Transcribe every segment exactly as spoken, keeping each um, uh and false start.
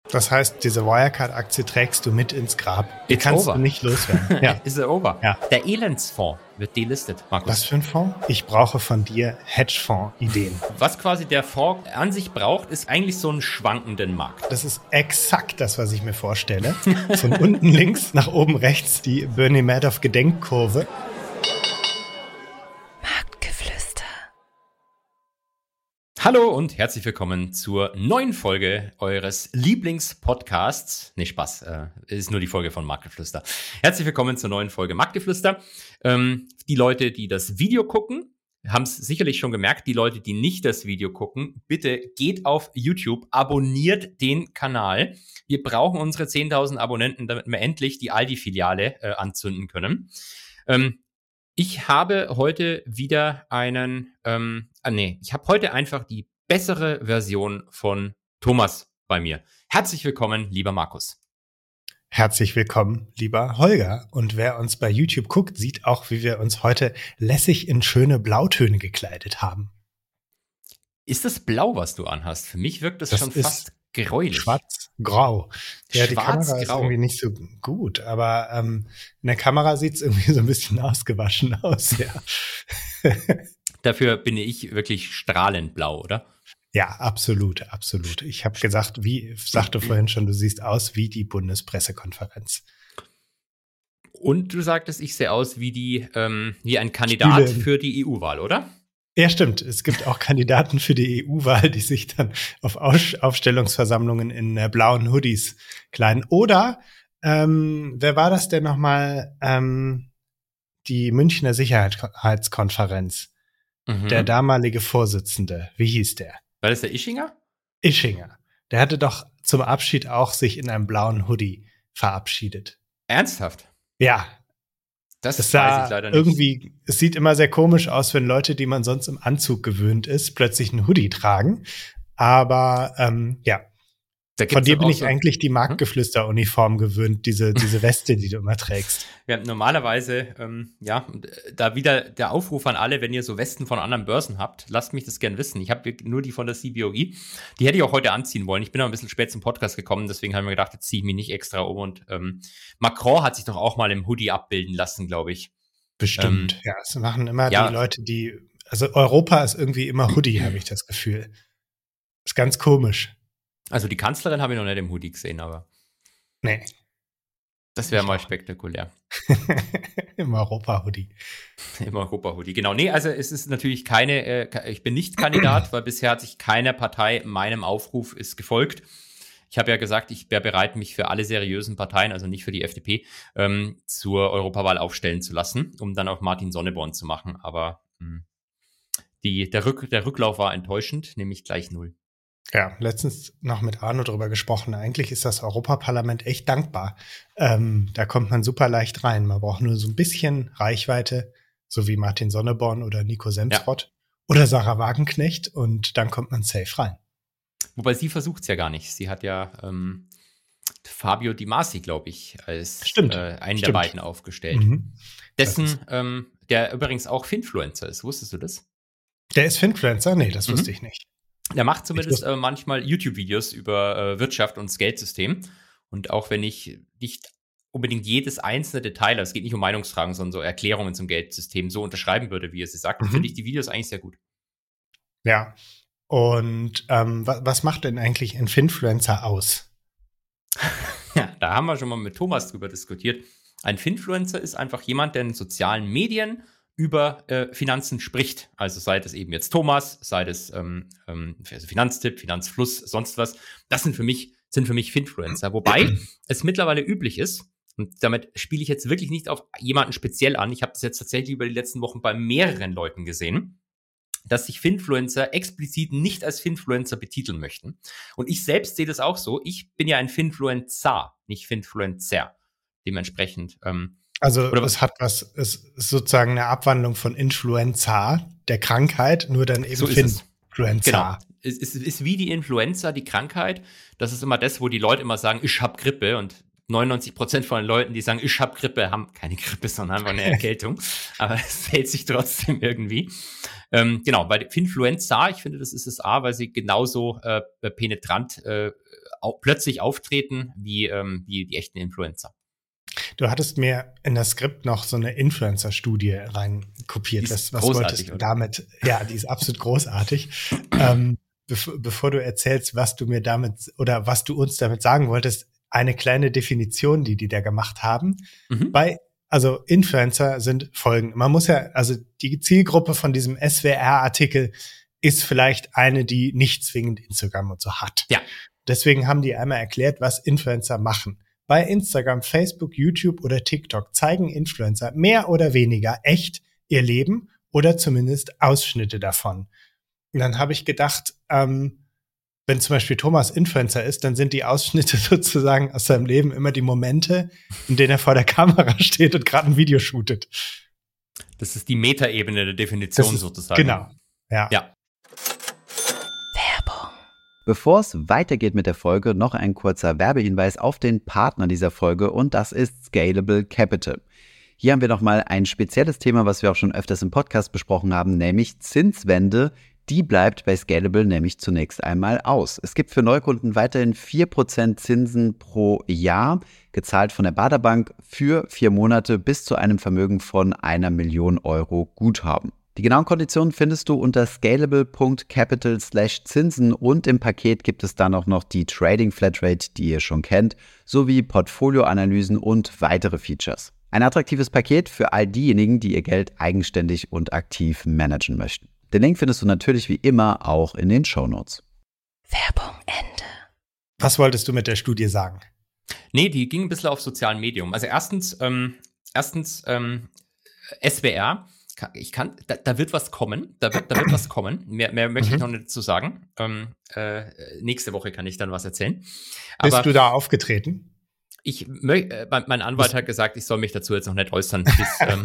Das heißt, diese Wirecard-Aktie trägst du mit ins Grab. Die It's kannst over. du nicht loswerden. Ja. Is it over? Ja. Der Elendsfonds wird delistet, Markus. Was für ein Fonds? Ich brauche von dir Hedgefonds-Ideen. Was quasi der Fonds an sich braucht, ist eigentlich so einen schwankenden Markt. Das ist exakt das, was ich mir vorstelle. Von unten links nach oben rechts die Bernie Madoff-Gedenkkurve. Hallo und herzlich willkommen zur neuen Folge eures Lieblingspodcasts. Nee, Spaß, äh, ist nur die Folge von Marktgeflüster. Herzlich willkommen zur neuen Folge Marktgeflüster. Ähm, die Leute, die das Video gucken, haben es sicherlich schon gemerkt. Die Leute, die nicht das Video gucken, bitte geht auf YouTube, abonniert den Kanal. Wir brauchen unsere zehntausend Abonnenten, damit wir endlich die Aldi-Filiale äh, anzünden können. Ähm, Ich habe heute wieder einen, ähm, ah nee, ich habe heute einfach die bessere Version von Thomas bei mir. Herzlich willkommen, lieber Markus. Herzlich willkommen, lieber Holger. Und wer uns bei YouTube guckt, sieht auch, wie wir uns heute lässig in schöne Blautöne gekleidet haben. Ist das blau, was du anhast? Für mich wirkt das, Das schon ist fast gräulich. Schwarz-grau. Ja, die Kamera ist Schwarz-grau. irgendwie nicht so gut, aber ähm, in der Kamera sieht es irgendwie so ein bisschen ausgewaschen aus, ja. Dafür bin ich wirklich strahlend blau, oder? Ja, absolut, absolut. Ich habe gesagt, wie sagte vorhin schon, du siehst aus wie die Bundespressekonferenz. Und du sagtest, ich sehe aus wie die, ähm, wie ein Kandidat Stühle. für die E U-Wahl, oder? Ja, stimmt. Es gibt auch Kandidaten für die E U-Wahl, die sich dann auf Aus- Aufstellungsversammlungen in äh, blauen Hoodies kleiden. Oder, ähm, wer war das denn nochmal? Ähm, die Münchner Sicherheitskonferenz. Mhm. Der damalige Vorsitzende. Wie hieß der? War das der Ischinger? Ischinger. Der hatte doch zum Abschied auch sich in einem blauen Hoodie verabschiedet. Ernsthaft? Ja. Das Es weiß sah ich leider nicht. irgendwie, es sieht immer sehr komisch aus, wenn Leute, die man sonst im Anzug gewöhnt ist, plötzlich einen Hoodie tragen. Aber ähm, ja, Da von gibt's dir doch bin auch ich so- eigentlich die Marktgeflüster-Uniform gewöhnt, diese, diese Weste, die du immer trägst. Ja, normalerweise, ähm, ja, und, äh, da wieder der Aufruf an alle, wenn ihr so Westen von anderen Börsen habt, lasst mich das gern wissen. Ich habe nur die von der C B O E. Die hätte ich auch heute anziehen wollen. Ich bin aber ein bisschen spät zum Podcast gekommen, deswegen habe ich mir gedacht, jetzt ziehe ich mich nicht extra um. Und ähm, Macron hat sich doch auch mal im Hoodie abbilden lassen, glaube ich. Bestimmt. Ähm, ja, es machen immer ja. die Leute, die, also Europa ist irgendwie immer Hoodie, habe ich das Gefühl. Ist ganz komisch. Also die Kanzlerin habe ich noch nicht im Hoodie gesehen, aber Nee, das wäre Ich mal auch. spektakulär. im Europa-Hoodie. Im Europa-Hoodie, genau. Nee, also es ist natürlich keine, äh, ich bin nicht Kandidat, weil bisher hat sich keine Partei meinem Aufruf ist gefolgt. Ich habe ja gesagt, ich wäre bereit, mich für alle seriösen Parteien, also nicht für die F D P, ähm, zur Europawahl aufstellen zu lassen, um dann auf Martin Sonneborn zu machen. Aber mh, die, der, Rück, der Rücklauf war enttäuschend, nämlich gleich null. Ja, letztens noch mit Arno drüber gesprochen. Eigentlich ist das Europaparlament echt dankbar. Ähm, da kommt man super leicht rein. Man braucht nur so ein bisschen Reichweite, so wie Martin Sonneborn oder Nico Semsrott oder Sarah Wagenknecht, und dann kommt man safe rein. Wobei sie versucht es ja gar nicht. Sie hat ja ähm, Fabio Di Masi, glaube ich, als Stimmt, äh, einen stimmt. der beiden aufgestellt. Mhm. Dessen, Das ist- ähm, der übrigens auch Finfluencer ist. Wusstest du das? Der ist Finfluencer? Nee, das Mhm. wusste ich nicht. Der macht zumindest Ich wusste- äh, manchmal YouTube-Videos über äh, Wirtschaft und das Geldsystem. Und auch wenn ich nicht unbedingt jedes einzelne Detail, also es geht nicht um Meinungsfragen, sondern so Erklärungen zum Geldsystem, so unterschreiben würde, wie er sie sagt, Mhm. finde ich die Videos eigentlich sehr gut. Ja. Und ähm, wa- was macht denn eigentlich ein Finfluencer aus? Ja, da haben wir schon mal mit Thomas drüber diskutiert. Ein Finfluencer ist einfach jemand, der in sozialen Medien über äh, Finanzen spricht. Also sei das eben jetzt Thomas, sei das ähm, ähm, also Finanztipp, Finanzfluss, sonst was. Das sind für mich, sind für mich Finfluencer. Wobei es mittlerweile üblich ist, und damit spiele ich jetzt wirklich nicht auf jemanden speziell an, ich habe das jetzt tatsächlich über die letzten Wochen bei mehreren Leuten gesehen, dass sich Finfluencer explizit nicht als Finfluencer betiteln möchten. Und ich selbst sehe das auch so. Ich bin ja ein Finfluencer, nicht Finfluencer. Dementsprechend. Ähm, Also Oder was- es hat was, es ist sozusagen eine Abwandlung von Influenza, der Krankheit, nur dann eben So ist es. Finfluenza. Genau. Es, es ist wie die Influenza, die Krankheit. Das ist immer das, wo die Leute immer sagen, ich hab Grippe. Und neunundneunzig Prozent von den Leuten, die sagen, ich hab Grippe, haben keine Grippe, sondern einfach eine Erkältung. Aber es hält sich trotzdem irgendwie. Ähm, genau, bei Finfluenza, ich finde, das ist das A, weil sie genauso äh, penetrant äh, au- plötzlich auftreten wie, ähm, wie die echten Influencer. Du hattest mir in das Skript noch so eine Influencer-Studie rein kopiert. Die ist Was, was wolltest du großartig, oder? damit? Ja, die ist absolut großartig. ähm, bev bevor du erzählst, was du mir damit oder was du uns damit sagen wolltest, eine kleine Definition, die die da gemacht haben. Mhm. Bei, also Influencer sind folgende. Man muss ja, also die Zielgruppe von diesem S W R-Artikel ist vielleicht eine, die nicht zwingend Instagram und so hat. Ja. Deswegen haben die einmal erklärt, was Influencer machen. Bei Instagram, Facebook, YouTube oder TikTok zeigen Influencer mehr oder weniger echt ihr Leben oder zumindest Ausschnitte davon. Und dann habe ich gedacht, ähm, wenn zum Beispiel Thomas Influencer ist, dann sind die Ausschnitte sozusagen aus seinem Leben immer die Momente, in denen er vor der Kamera steht und gerade ein Video shootet. Das ist die Metaebene der Definition ist, sozusagen. Genau, ja. Ja. Bevor es weitergeht mit der Folge, noch ein kurzer Werbehinweis auf den Partner dieser Folge und das ist Scalable Capital. Hier haben wir nochmal ein spezielles Thema, was wir auch schon öfters im Podcast besprochen haben, nämlich Zinswende. Die bleibt bei Scalable nämlich zunächst einmal aus. Es gibt für Neukunden weiterhin vier Prozent Zinsen pro Jahr, gezahlt von der Baderbank für vier Monate bis zu einem Vermögen von einer Million Euro Guthaben. Die genauen Konditionen findest du unter scalable punkt capital slash Zinsen und im Paket gibt es dann auch noch die Trading Flatrate, die ihr schon kennt, sowie Portfolioanalysen und weitere Features. Ein attraktives Paket für all diejenigen, die ihr Geld eigenständig und aktiv managen möchten. Den Link findest du natürlich wie immer auch in den Shownotes. Werbung Ende. Was wolltest du mit der Studie sagen? Nee, die ging ein bisschen auf sozialen Medien. Also erstens, ähm, erstens ähm, S W R. Ich kann, da, da wird was kommen, da wird, da wird was kommen. Mehr, mehr möchte Mhm. ich noch nicht dazu sagen. Ähm, äh, nächste Woche kann ich dann was erzählen. Aber Bist du da aufgetreten? ich mö- äh, mein, mein Anwalt hat gesagt, ich soll mich dazu jetzt noch nicht äußern. Bis, ähm,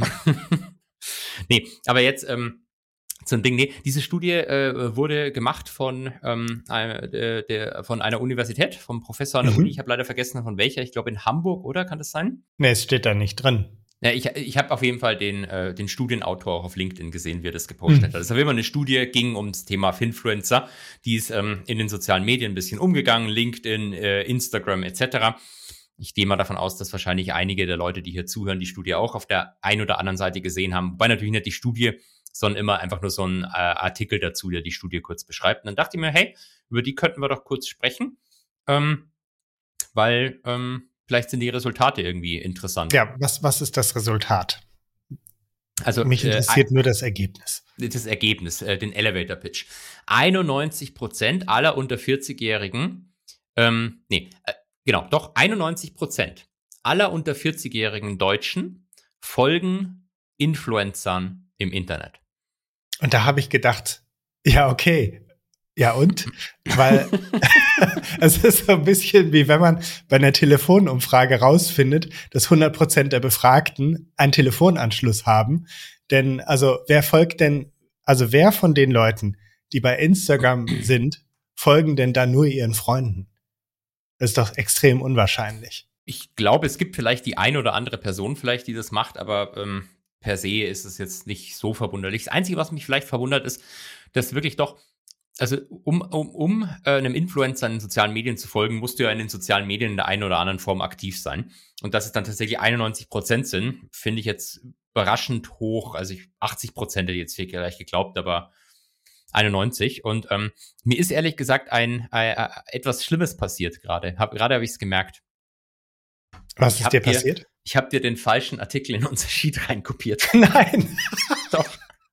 nee, aber jetzt ähm, so ein Ding. Nee, diese Studie äh, wurde gemacht von, ähm, äh, der, von einer Universität, vom Professor an der Mhm. Uni. Ich habe leider vergessen, von welcher. Ich glaube in Hamburg, oder? Kann das sein? Nee, es steht da nicht drin. Ja, ich ich habe auf jeden Fall den, äh, den Studienautor auch auf LinkedIn gesehen, wie er das gepostet Mhm. hat. Das ist auf jeden Fall eine Studie, ging ums Thema Finfluencer. Die ist ähm, in den sozialen Medien ein bisschen umgegangen, LinkedIn, äh, Instagram et cetera. Ich gehe mal davon aus, dass wahrscheinlich einige der Leute, die hier zuhören, die Studie auch auf der einen oder anderen Seite gesehen haben. Wobei natürlich nicht die Studie, sondern immer einfach nur so ein äh, Artikel dazu, der die Studie kurz beschreibt. Und dann dachte ich mir, hey, über die könnten wir doch kurz sprechen, ähm, weil ähm, vielleicht sind die Resultate irgendwie interessant. Ja, was, was ist das Resultat? Also Mich äh, interessiert nur das Ergebnis. das Ergebnis, äh, den Elevator Pitch. einundneunzig Prozent aller unter vierzig-Jährigen, ähm, nee, äh, genau, doch einundneunzig Prozent aller unter vierzig-jährigen Deutschen folgen Influencern im Internet. Und da habe ich gedacht, ja, okay. Ja, und? Weil es ist so ein bisschen wie wenn man bei einer Telefonumfrage rausfindet, dass hundert Prozent der Befragten einen Telefonanschluss haben. Denn, also, wer folgt denn, also wer von den Leuten, die bei Instagram sind, folgen denn da nur ihren Freunden? Das ist doch extrem unwahrscheinlich. Ich glaube, es gibt vielleicht die eine oder andere Person vielleicht, die das macht, aber ähm, per se ist es jetzt nicht so verwunderlich. Das Einzige, was mich vielleicht verwundert, ist, dass wirklich doch, also um, um, um äh, einem Influencer in den sozialen Medien zu folgen, musst du ja in den sozialen Medien in der einen oder anderen Form aktiv sein. Und dass es dann tatsächlich einundneunzig Prozent sind, finde ich jetzt überraschend hoch. Also ich, achtzig Prozent hätte ich jetzt vielleicht geglaubt, aber einundneunzig. Und ähm, mir ist ehrlich gesagt ein äh, etwas Schlimmes passiert gerade. Hab, gerade habe ich es gemerkt. Was Ich ist hab dir dir- passiert? Ich habe dir den falschen Artikel in unser Sheet reinkopiert. Nein. Doch.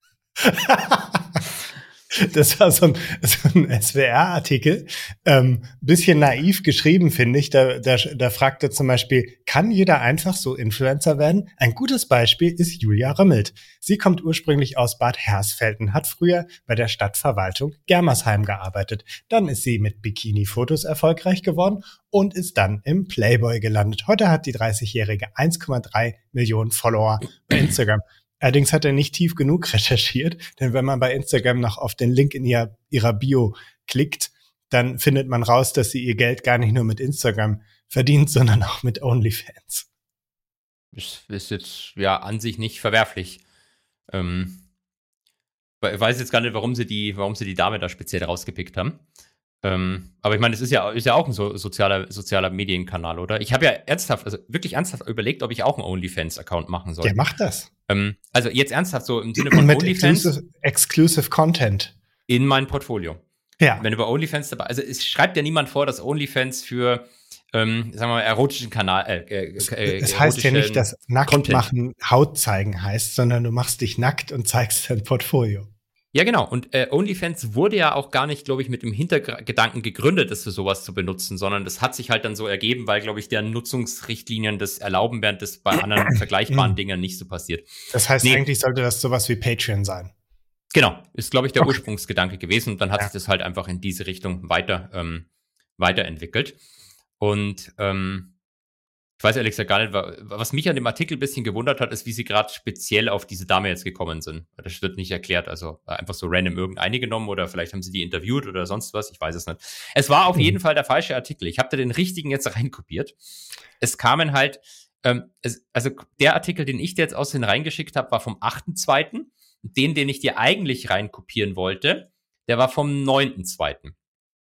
Das war so ein, so ein S W R-Artikel. Ähm, bisschen naiv geschrieben, finde ich. Da, da, da fragt er zum Beispiel, kann jeder einfach so Influencer werden? Ein gutes Beispiel ist Julia Römmelt. Sie kommt ursprünglich aus Bad Hersfeld und hat früher bei der Stadtverwaltung Germersheim gearbeitet. Dann ist sie mit Bikini-Fotos erfolgreich geworden und ist dann im Playboy gelandet. Heute hat die dreißigjährige eins Komma drei Millionen Follower bei Instagram. Allerdings hat er nicht tief genug recherchiert, denn wenn man bei Instagram noch auf den Link in ihr, ihrer Bio klickt, dann findet man raus, dass sie ihr Geld gar nicht nur mit Instagram verdient, sondern auch mit OnlyFans. Ist, ist jetzt ja an sich nicht verwerflich. Ähm, ich weiß jetzt gar nicht, warum sie die, warum sie die Dame da speziell rausgepickt haben. Ähm, aber ich meine, es ist ja, ist ja auch ein so, sozialer, sozialer Medienkanal, oder? Ich habe ja ernsthaft, also wirklich ernsthaft überlegt, ob ich auch einen OnlyFans-Account machen soll. Der macht das. Ähm, also jetzt ernsthaft so im Sinne von Mit OnlyFans exclusive, exclusive Content. in mein Portfolio. Ja. Wenn über OnlyFans dabei, also es schreibt ja niemand vor, dass OnlyFans für, ähm, sagen wir mal, erotischen Kanal, äh, äh, äh, Es heißt ja nicht, dass nackt Content. machen Haut zeigen heißt, sondern du machst dich nackt und zeigst dein Portfolio. Ja, genau. Und äh, OnlyFans wurde ja auch gar nicht, glaube ich, mit dem Hintergedanken gegründet, das für sowas zu benutzen, sondern das hat sich halt dann so ergeben, weil, glaube ich, deren Nutzungsrichtlinien das erlauben, während das bei anderen vergleichbaren Dingen nicht so passiert. Das heißt, Nee. eigentlich sollte das sowas wie Patreon sein. Genau, ist, glaube ich, der Okay. Ursprungsgedanke gewesen. Und dann hat Ja. sich das halt einfach in diese Richtung weiter ähm, weiterentwickelt. Und ähm, ich weiß ehrlich gesagt gar nicht, wa- was mich an dem Artikel ein bisschen gewundert hat, ist, wie sie gerade speziell auf diese Dame jetzt gekommen sind. Das wird nicht erklärt, also äh, einfach so random irgendeine genommen oder vielleicht haben sie die interviewt oder sonst was, ich weiß es nicht. Es war auf Mhm. jeden Fall der falsche Artikel. Ich habe da den richtigen jetzt reinkopiert. Es kamen halt, ähm, es, also der Artikel, den ich dir jetzt aus den reingeschickt habe, war vom achten zweiten Den, den ich dir eigentlich reinkopieren wollte, der war vom neunten zweiten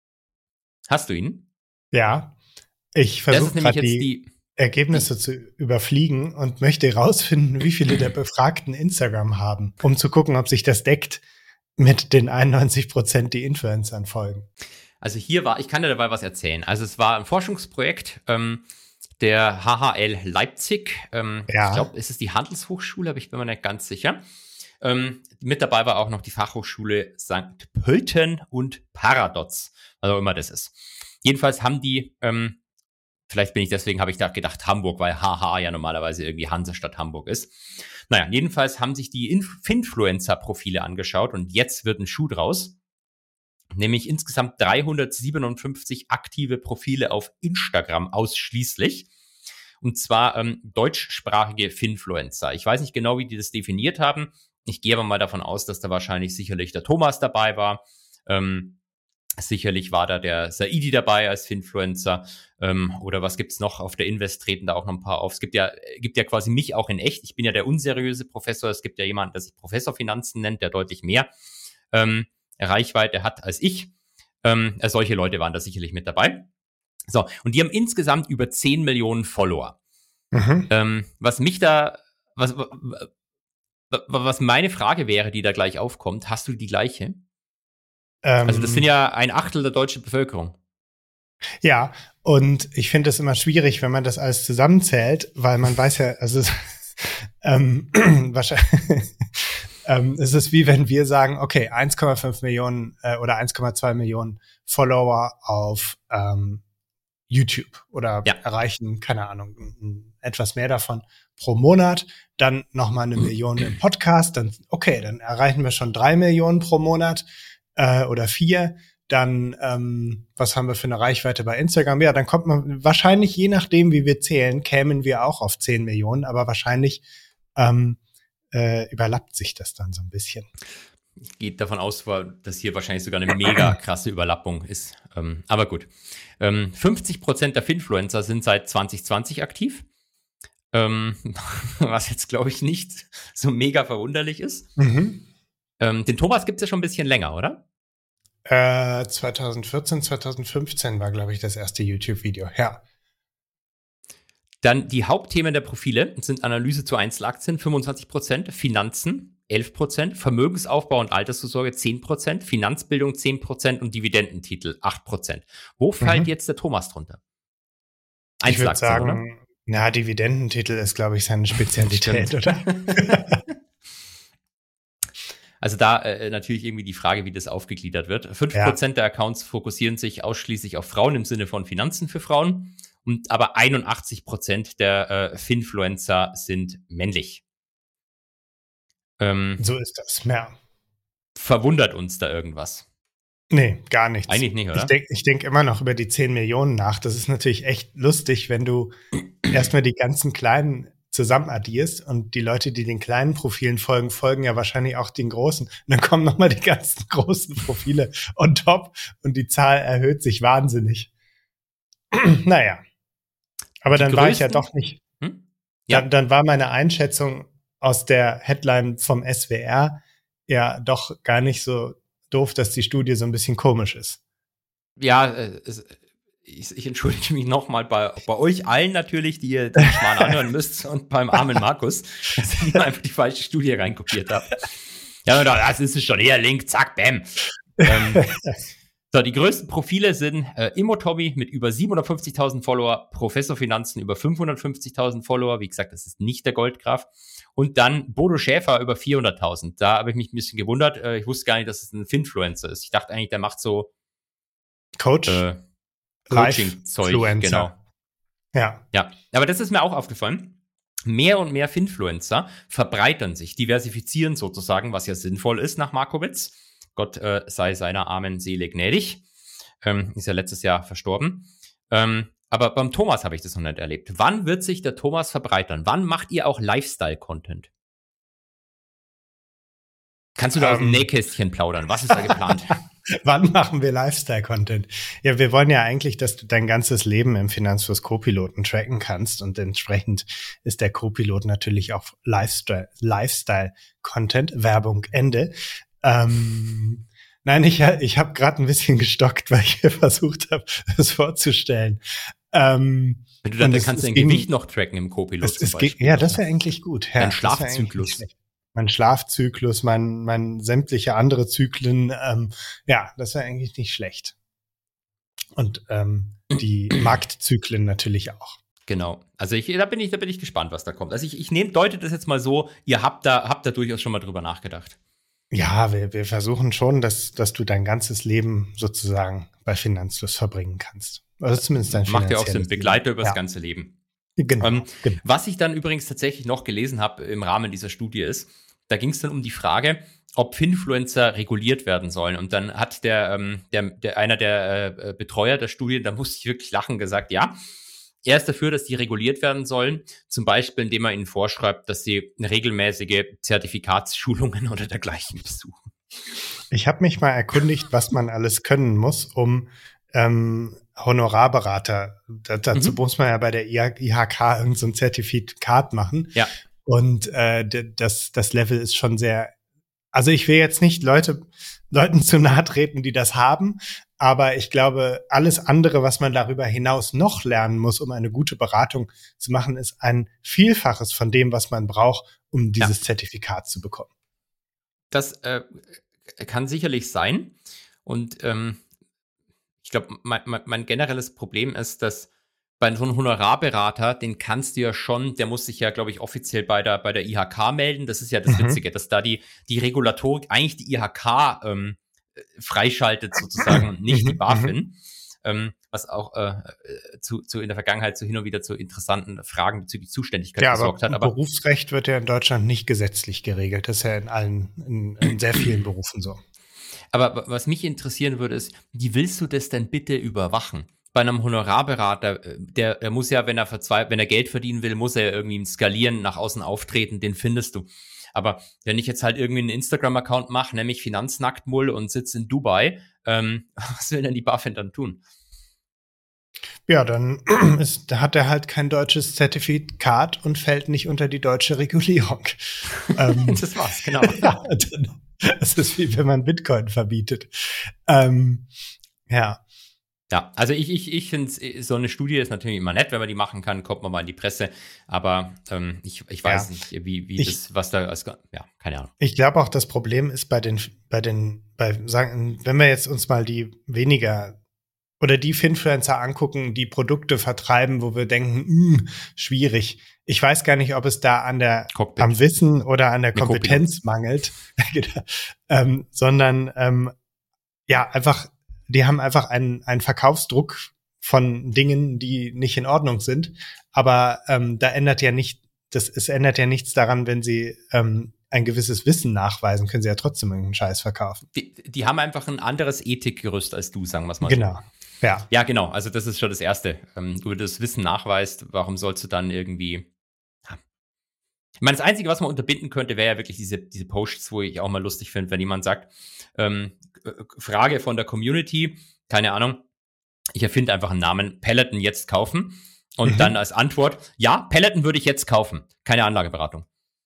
Hast du ihn? Ja, ich Das versuche ist nämlich gerade jetzt die, die, Ergebnisse zu überfliegen und möchte herausfinden, wie viele der Befragten Instagram haben, um zu gucken, ob sich das deckt mit den einundneunzig Prozent, die Influencern folgen. Also hier war, ich kann dir dabei was erzählen. Also es war ein Forschungsprojekt ähm, der H H L Leipzig. Ähm, Ja. Ich glaube, ist es die Handelshochschule, aber ich bin mir nicht ganz sicher. Ähm, mit dabei war auch noch die Fachhochschule Sankt Pölten und Paradox, was auch immer das ist. Jedenfalls haben die, ähm, vielleicht bin ich deswegen, habe ich da gedacht Hamburg, weil H H ja normalerweise irgendwie Hansestadt Hamburg ist. Naja, jedenfalls haben sich die Inf- Finfluencer-Profile angeschaut und jetzt wird ein Schuh draus. Nämlich insgesamt dreihundertsiebenundfünfzig aktive Profile auf Instagram ausschließlich. Und zwar ähm, deutschsprachige Finfluencer. Ich weiß nicht genau, wie die das definiert haben. Ich gehe aber mal davon aus, dass da wahrscheinlich sicherlich der Thomas dabei war. Ähm, sicherlich war da der Saidi dabei als Finfluencer. Ähm, oder was gibt's noch? Auf der Invest treten da auch noch ein paar auf. Es gibt ja, gibt ja quasi mich auch in echt. Ich bin ja der unseriöse Professor. Es gibt ja jemanden, der sich Professor Finanzen nennt, der deutlich mehr ähm, Reichweite hat als ich. Ähm, solche Leute waren da sicherlich mit dabei. So, und die haben insgesamt über zehn Millionen Follower. Mhm. Ähm, was mich da, was, was meine Frage wäre, die da gleich aufkommt, hast du die gleiche? Ähm, Also das sind ja ein Achtel der deutschen Bevölkerung. Ja, und ich finde es immer schwierig, wenn man das alles zusammenzählt, weil man weiß ja, also ähm, wahrscheinlich ähm, es ist wie wenn wir sagen, okay, eins Komma fünf Millionen äh, oder eins Komma zwei Millionen Follower auf ähm, YouTube oder Ja. erreichen, keine Ahnung, m- etwas mehr davon pro Monat, dann nochmal eine Million im Podcast, dann okay, dann erreichen wir schon drei Millionen pro Monat äh, oder vier. Dann, ähm, was haben wir für eine Reichweite bei Instagram? Ja, dann kommt man wahrscheinlich, je nachdem, wie wir zählen, kämen wir auch auf zehn Millionen, aber wahrscheinlich ähm, äh, überlappt sich das dann so ein bisschen. Ich gehe davon aus, dass hier wahrscheinlich sogar eine mega krasse Überlappung ist. Ähm, aber gut. Ähm, fünfzig Prozent der Finfluencer sind seit zwanzig zwanzig aktiv. Ähm, was jetzt, glaube ich, nicht so mega verwunderlich ist. Mhm. Ähm, den Thomas gibt es ja schon ein bisschen länger, oder? Äh, zwanzig vierzehn, zwanzig fünfzehn war, glaube ich, das erste YouTube-Video. Ja. Dann die Hauptthemen der Profile sind Analyse zu Einzelaktien, fünfundzwanzig Prozent, Finanzen, elf Prozent, Vermögensaufbau und Altersvorsorge, zehn Prozent, Finanzbildung, zehn Prozent und Dividendentitel, acht Prozent. Wo fällt Mhm. jetzt der Thomas drunter? Ich würde Einzelaktien, oder? sagen, na, Dividendentitel ist, glaube ich, seine Spezialität, Stimmt. oder? Also da äh, natürlich irgendwie die Frage, wie das aufgegliedert wird. fünf Prozent ja. der Accounts fokussieren sich ausschließlich auf Frauen im Sinne von Finanzen für Frauen. Und aber einundachtzig Prozent der äh, Finfluencer sind männlich. Ähm, So ist das, ja. verwundert uns da irgendwas? Nee, gar nichts. Eigentlich nicht, oder? Ich denke ich denk immer noch über die zehn Millionen nach. Das ist natürlich echt lustig, wenn du erstmal die ganzen kleinen zusammen addierst und die Leute, die den kleinen Profilen folgen, folgen ja wahrscheinlich auch den großen. Und dann kommen nochmal die ganzen großen Profile on top und die Zahl erhöht sich wahnsinnig. Naja. Aber Die dann war ich ja größten- doch nicht. Hm? Ja. Dann, dann war meine Einschätzung aus der Headline vom S W R ja doch gar nicht so doof, dass die Studie so ein bisschen komisch ist. ja, äh, es, ich, ich entschuldige mich nochmal bei, bei euch allen natürlich, die ihr den Schmarrn anhören müsst und beim armen Markus, dass ich einfach die falsche Studie reinkopiert habe. Ja, das ist es schon, hier, Link, zack, bam. ähm, so, die größten Profile sind äh, Immo-Tommy mit über siebenhundertfünfzigtausend Follower, Professor Finanzen über fünfhundertfünfzigtausend Follower, wie gesagt, das ist nicht der Goldgraf. Und dann Bodo Schäfer über vierhunderttausend. Da habe ich mich ein bisschen gewundert. Äh, ich wusste gar nicht, dass es ein Finfluencer ist. Ich dachte eigentlich, der macht so Coach. Äh, Coaching-Zeug, genau. Ja. Ja, aber das ist mir auch aufgefallen. Mehr und mehr Finfluencer verbreitern sich, diversifizieren sozusagen, was ja sinnvoll ist nach Markowitz. Gott äh, sei seiner armen Seele gnädig. Ähm, ist ja letztes Jahr verstorben. Ähm, aber beim Thomas habe ich das noch nicht erlebt. Wann wird sich der Thomas verbreitern? Wann macht ihr auch Lifestyle-Content? Kannst du da um, aus dem Nähkästchen plaudern? Was ist da geplant? Wann machen wir Lifestyle-Content? Ja, wir wollen ja eigentlich, dass du dein ganzes Leben im Finanzfluss Co-Piloten tracken kannst und entsprechend ist der Co-Pilot natürlich auch Lifestyle, Lifestyle-Content, Werbung, Ende. Ähm, nein, ich, ich habe gerade ein bisschen gestockt, weil ich versucht habe, das vorzustellen. Ähm, Wenn du dann, dann kannst du dein Gewicht noch tracken im Co-Pilot zum Beispiel. Ja, das wäre eigentlich gut. Ja, dein Schlafzyklus. Mein Schlafzyklus, mein, mein sämtliche andere Zyklen, ähm, ja, das wäre eigentlich nicht schlecht. Und ähm, die Marktzyklen natürlich auch. Genau. Also ich, da bin ich, da bin ich gespannt, was da kommt. Also ich, ich nehme, deute das jetzt mal so, ihr habt da, habt da durchaus schon mal drüber nachgedacht. Ja, wir, wir versuchen schon, dass, dass du dein ganzes Leben sozusagen bei Finanzfluss verbringen kannst. Also zumindest dein Macht ja auch Sinn, Begleiter über das ja. ganze Leben. Genau, ähm, genau. Was ich dann übrigens tatsächlich noch gelesen habe im Rahmen dieser Studie ist, da ging es dann um die Frage, ob Finfluencer reguliert werden sollen. Und dann hat der, ähm, der, der einer der äh, Betreuer der Studie, da musste ich wirklich lachen, gesagt, ja, er ist dafür, dass die reguliert werden sollen, zum Beispiel, indem er ihnen vorschreibt, dass sie regelmäßige Zertifikatsschulungen oder dergleichen besuchen. Ich habe mich mal erkundigt, was man alles können muss, um ähm, Honorarberater, da, dazu mhm. muss man ja bei der I H K irgend so ein Zertifikat machen. Ja. Und äh, das, das Level ist schon sehr, also ich will jetzt nicht Leute, Leuten zu nahe treten, die das haben, aber ich glaube, alles andere, was man darüber hinaus noch lernen muss, um eine gute Beratung zu machen, ist ein Vielfaches von dem, was man braucht, um dieses ja. Zertifikat zu bekommen. Das äh, kann sicherlich sein. Und ähm, ich glaube, mein, mein, mein generelles Problem ist, dass bei so einem Honorarberater, den kannst du ja schon, der muss sich ja, glaube ich, offiziell bei der, bei der I H K melden. Das ist ja das mhm. Witzige, dass da die, die Regulatorik eigentlich die I H K ähm, freischaltet sozusagen, nicht die BaFin. Ähm, was auch äh, zu, zu in der Vergangenheit so hin und wieder zu interessanten Fragen bezüglich Zuständigkeit ja, gesorgt aber hat. Aber Berufsrecht wird ja in Deutschland nicht gesetzlich geregelt. Das ist ja in allen, in, in sehr vielen Berufen so. Aber was mich interessieren würde, ist, wie willst du das denn bitte überwachen? Bei einem Honorarberater, der, der muss ja, wenn er verzweifelt, wenn er Geld verdienen will, muss er irgendwie skalieren, nach außen auftreten, den findest du. Aber wenn ich jetzt halt irgendwie einen Instagram-Account mache, nämlich Finanznacktmull und sitze in Dubai, ähm, was will denn die BaFin dann tun? Ja, dann ist, hat er halt kein deutsches Zertifikat und fällt nicht unter die deutsche Regulierung. ähm, das war's, genau. Ja, dann, das ist wie wenn man Bitcoin verbietet. Ähm, ja. Ja, also ich, ich, ich finde, so eine Studie ist natürlich immer nett, wenn man die machen kann, kommt man mal in die Presse, aber ähm, ich, ich weiß ja. nicht, wie, wie ich, das, was da, als, ja, keine Ahnung. Ich glaube auch, das Problem ist bei den, bei den, bei, sagen, wenn wir jetzt uns mal die weniger oder die Finfluencer angucken, die Produkte vertreiben, wo wir denken, mh, schwierig. Ich weiß gar nicht, ob es da an der, Cockpit. am Wissen oder an der Eine Kompetenz Cockpit. mangelt, ähm, sondern ähm, ja, einfach die haben einfach einen, einen Verkaufsdruck von Dingen, die nicht in Ordnung sind. Aber ähm, da ändert ja nicht, das, es ändert ja nichts daran, wenn sie ähm, ein gewisses Wissen nachweisen, können sie ja trotzdem irgendeinen Scheiß verkaufen. Die, die haben einfach ein anderes Ethikgerüst als du, sagen wir es mal genau. so. Genau, ja. Ja, genau. Also das ist schon das Erste. Ähm, du das Wissen nachweist, warum sollst du dann irgendwie... Ja. Ich meine, das Einzige, was man unterbinden könnte, wäre ja wirklich diese, diese Posts, wo ich auch mal lustig finde, wenn jemand sagt, ähm, Frage von der Community, keine Ahnung, ich erfinde einfach einen Namen, Peloton jetzt kaufen und mhm. dann als Antwort, ja, Peloton würde ich jetzt kaufen, keine Anlageberatung.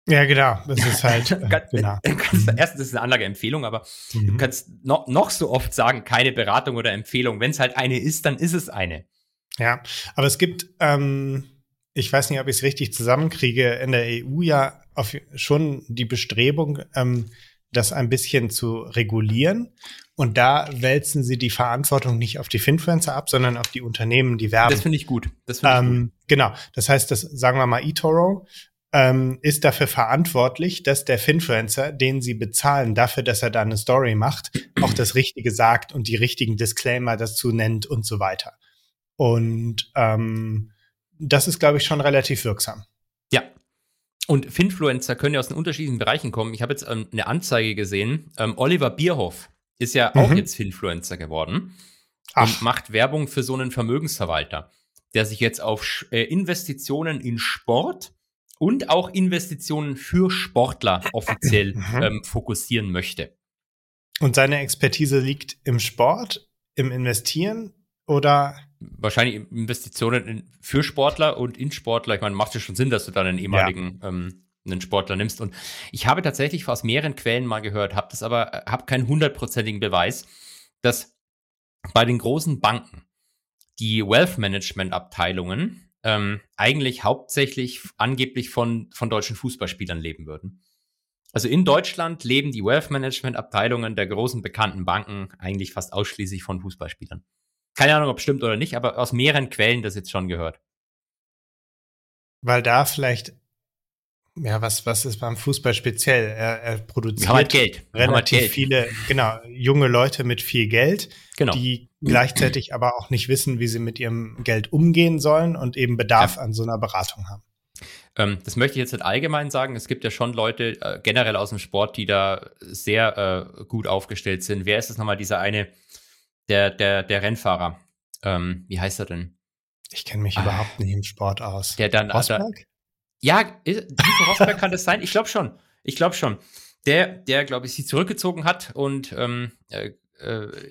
Ja, genau. Das ist halt, äh, genau. Kannst, erstens ist es eine Anlageempfehlung, aber mhm. du kannst noch, noch so oft sagen, keine Beratung oder Empfehlung. Wenn es halt eine ist, dann ist es eine. Ja, aber es gibt, ähm, ich weiß nicht, ob ich es richtig zusammenkriege, in der E U ja auf, schon die Bestrebung, ähm, das ein bisschen zu regulieren. Und da wälzen sie die Verantwortung nicht auf die Finfluencer ab, sondern auf die Unternehmen, die werben. Das finde ich gut. Das finde ich ähm, gut. Genau. Das heißt, das, sagen wir mal, eToro ähm, ist dafür verantwortlich, dass der Finfluencer, den sie bezahlen, dafür, dass er da eine Story macht, auch das Richtige sagt und die richtigen Disclaimer dazu nennt und so weiter. Und ähm, das ist, glaube ich, schon relativ wirksam. Ja. Und Finfluencer können ja aus den unterschiedlichen Bereichen kommen. Ich habe jetzt ähm, eine Anzeige gesehen. Ähm, Oliver Bierhoff ist ja mhm. auch jetzt Finfluencer geworden. Ach. Und macht Werbung für so einen Vermögensverwalter, der sich jetzt auf äh, Investitionen in Sport und auch Investitionen für Sportler offiziell mhm. ähm, fokussieren möchte. Und seine Expertise liegt im Sport, im Investieren oder? Wahrscheinlich Investitionen in, für Sportler und in Sportler. Ich meine, macht ja schon Sinn, dass du dann einen ehemaligen ja. ähm, einen Sportler nimmst. Und ich habe tatsächlich aus mehreren Quellen mal gehört, habe das aber, habe keinen hundertprozentigen Beweis, dass bei den großen Banken die Wealth Management Abteilungen ähm, eigentlich hauptsächlich angeblich von, von deutschen Fußballspielern leben würden. Also in Deutschland leben die Wealth Management Abteilungen der großen bekannten Banken eigentlich fast ausschließlich von Fußballspielern. Keine Ahnung, ob es stimmt oder nicht, aber aus mehreren Quellen das jetzt schon gehört. Weil da vielleicht, ja, was, was ist beim Fußball speziell? Er, er produziert Wir haben halt Geld. Wir relativ halt Geld. viele, genau, junge Leute mit viel Geld, genau. die gleichzeitig aber auch nicht wissen, wie sie mit ihrem Geld umgehen sollen und eben Bedarf ja. an so einer Beratung haben. Ähm, das möchte ich jetzt nicht allgemein sagen. Es gibt ja schon Leute äh, generell aus dem Sport, die da sehr äh, gut aufgestellt sind. Wer ist das nochmal, dieser eine, der, der, der Rennfahrer? Ähm, wie heißt er denn? Ich kenne mich ah, überhaupt nicht im Sport aus. Der dann, Rosberg? Da, ja, ist, Nico Rosberg kann das sein? Ich glaube schon. Ich glaube schon. Der, der, glaube ich, sich zurückgezogen hat und ähm, äh, äh,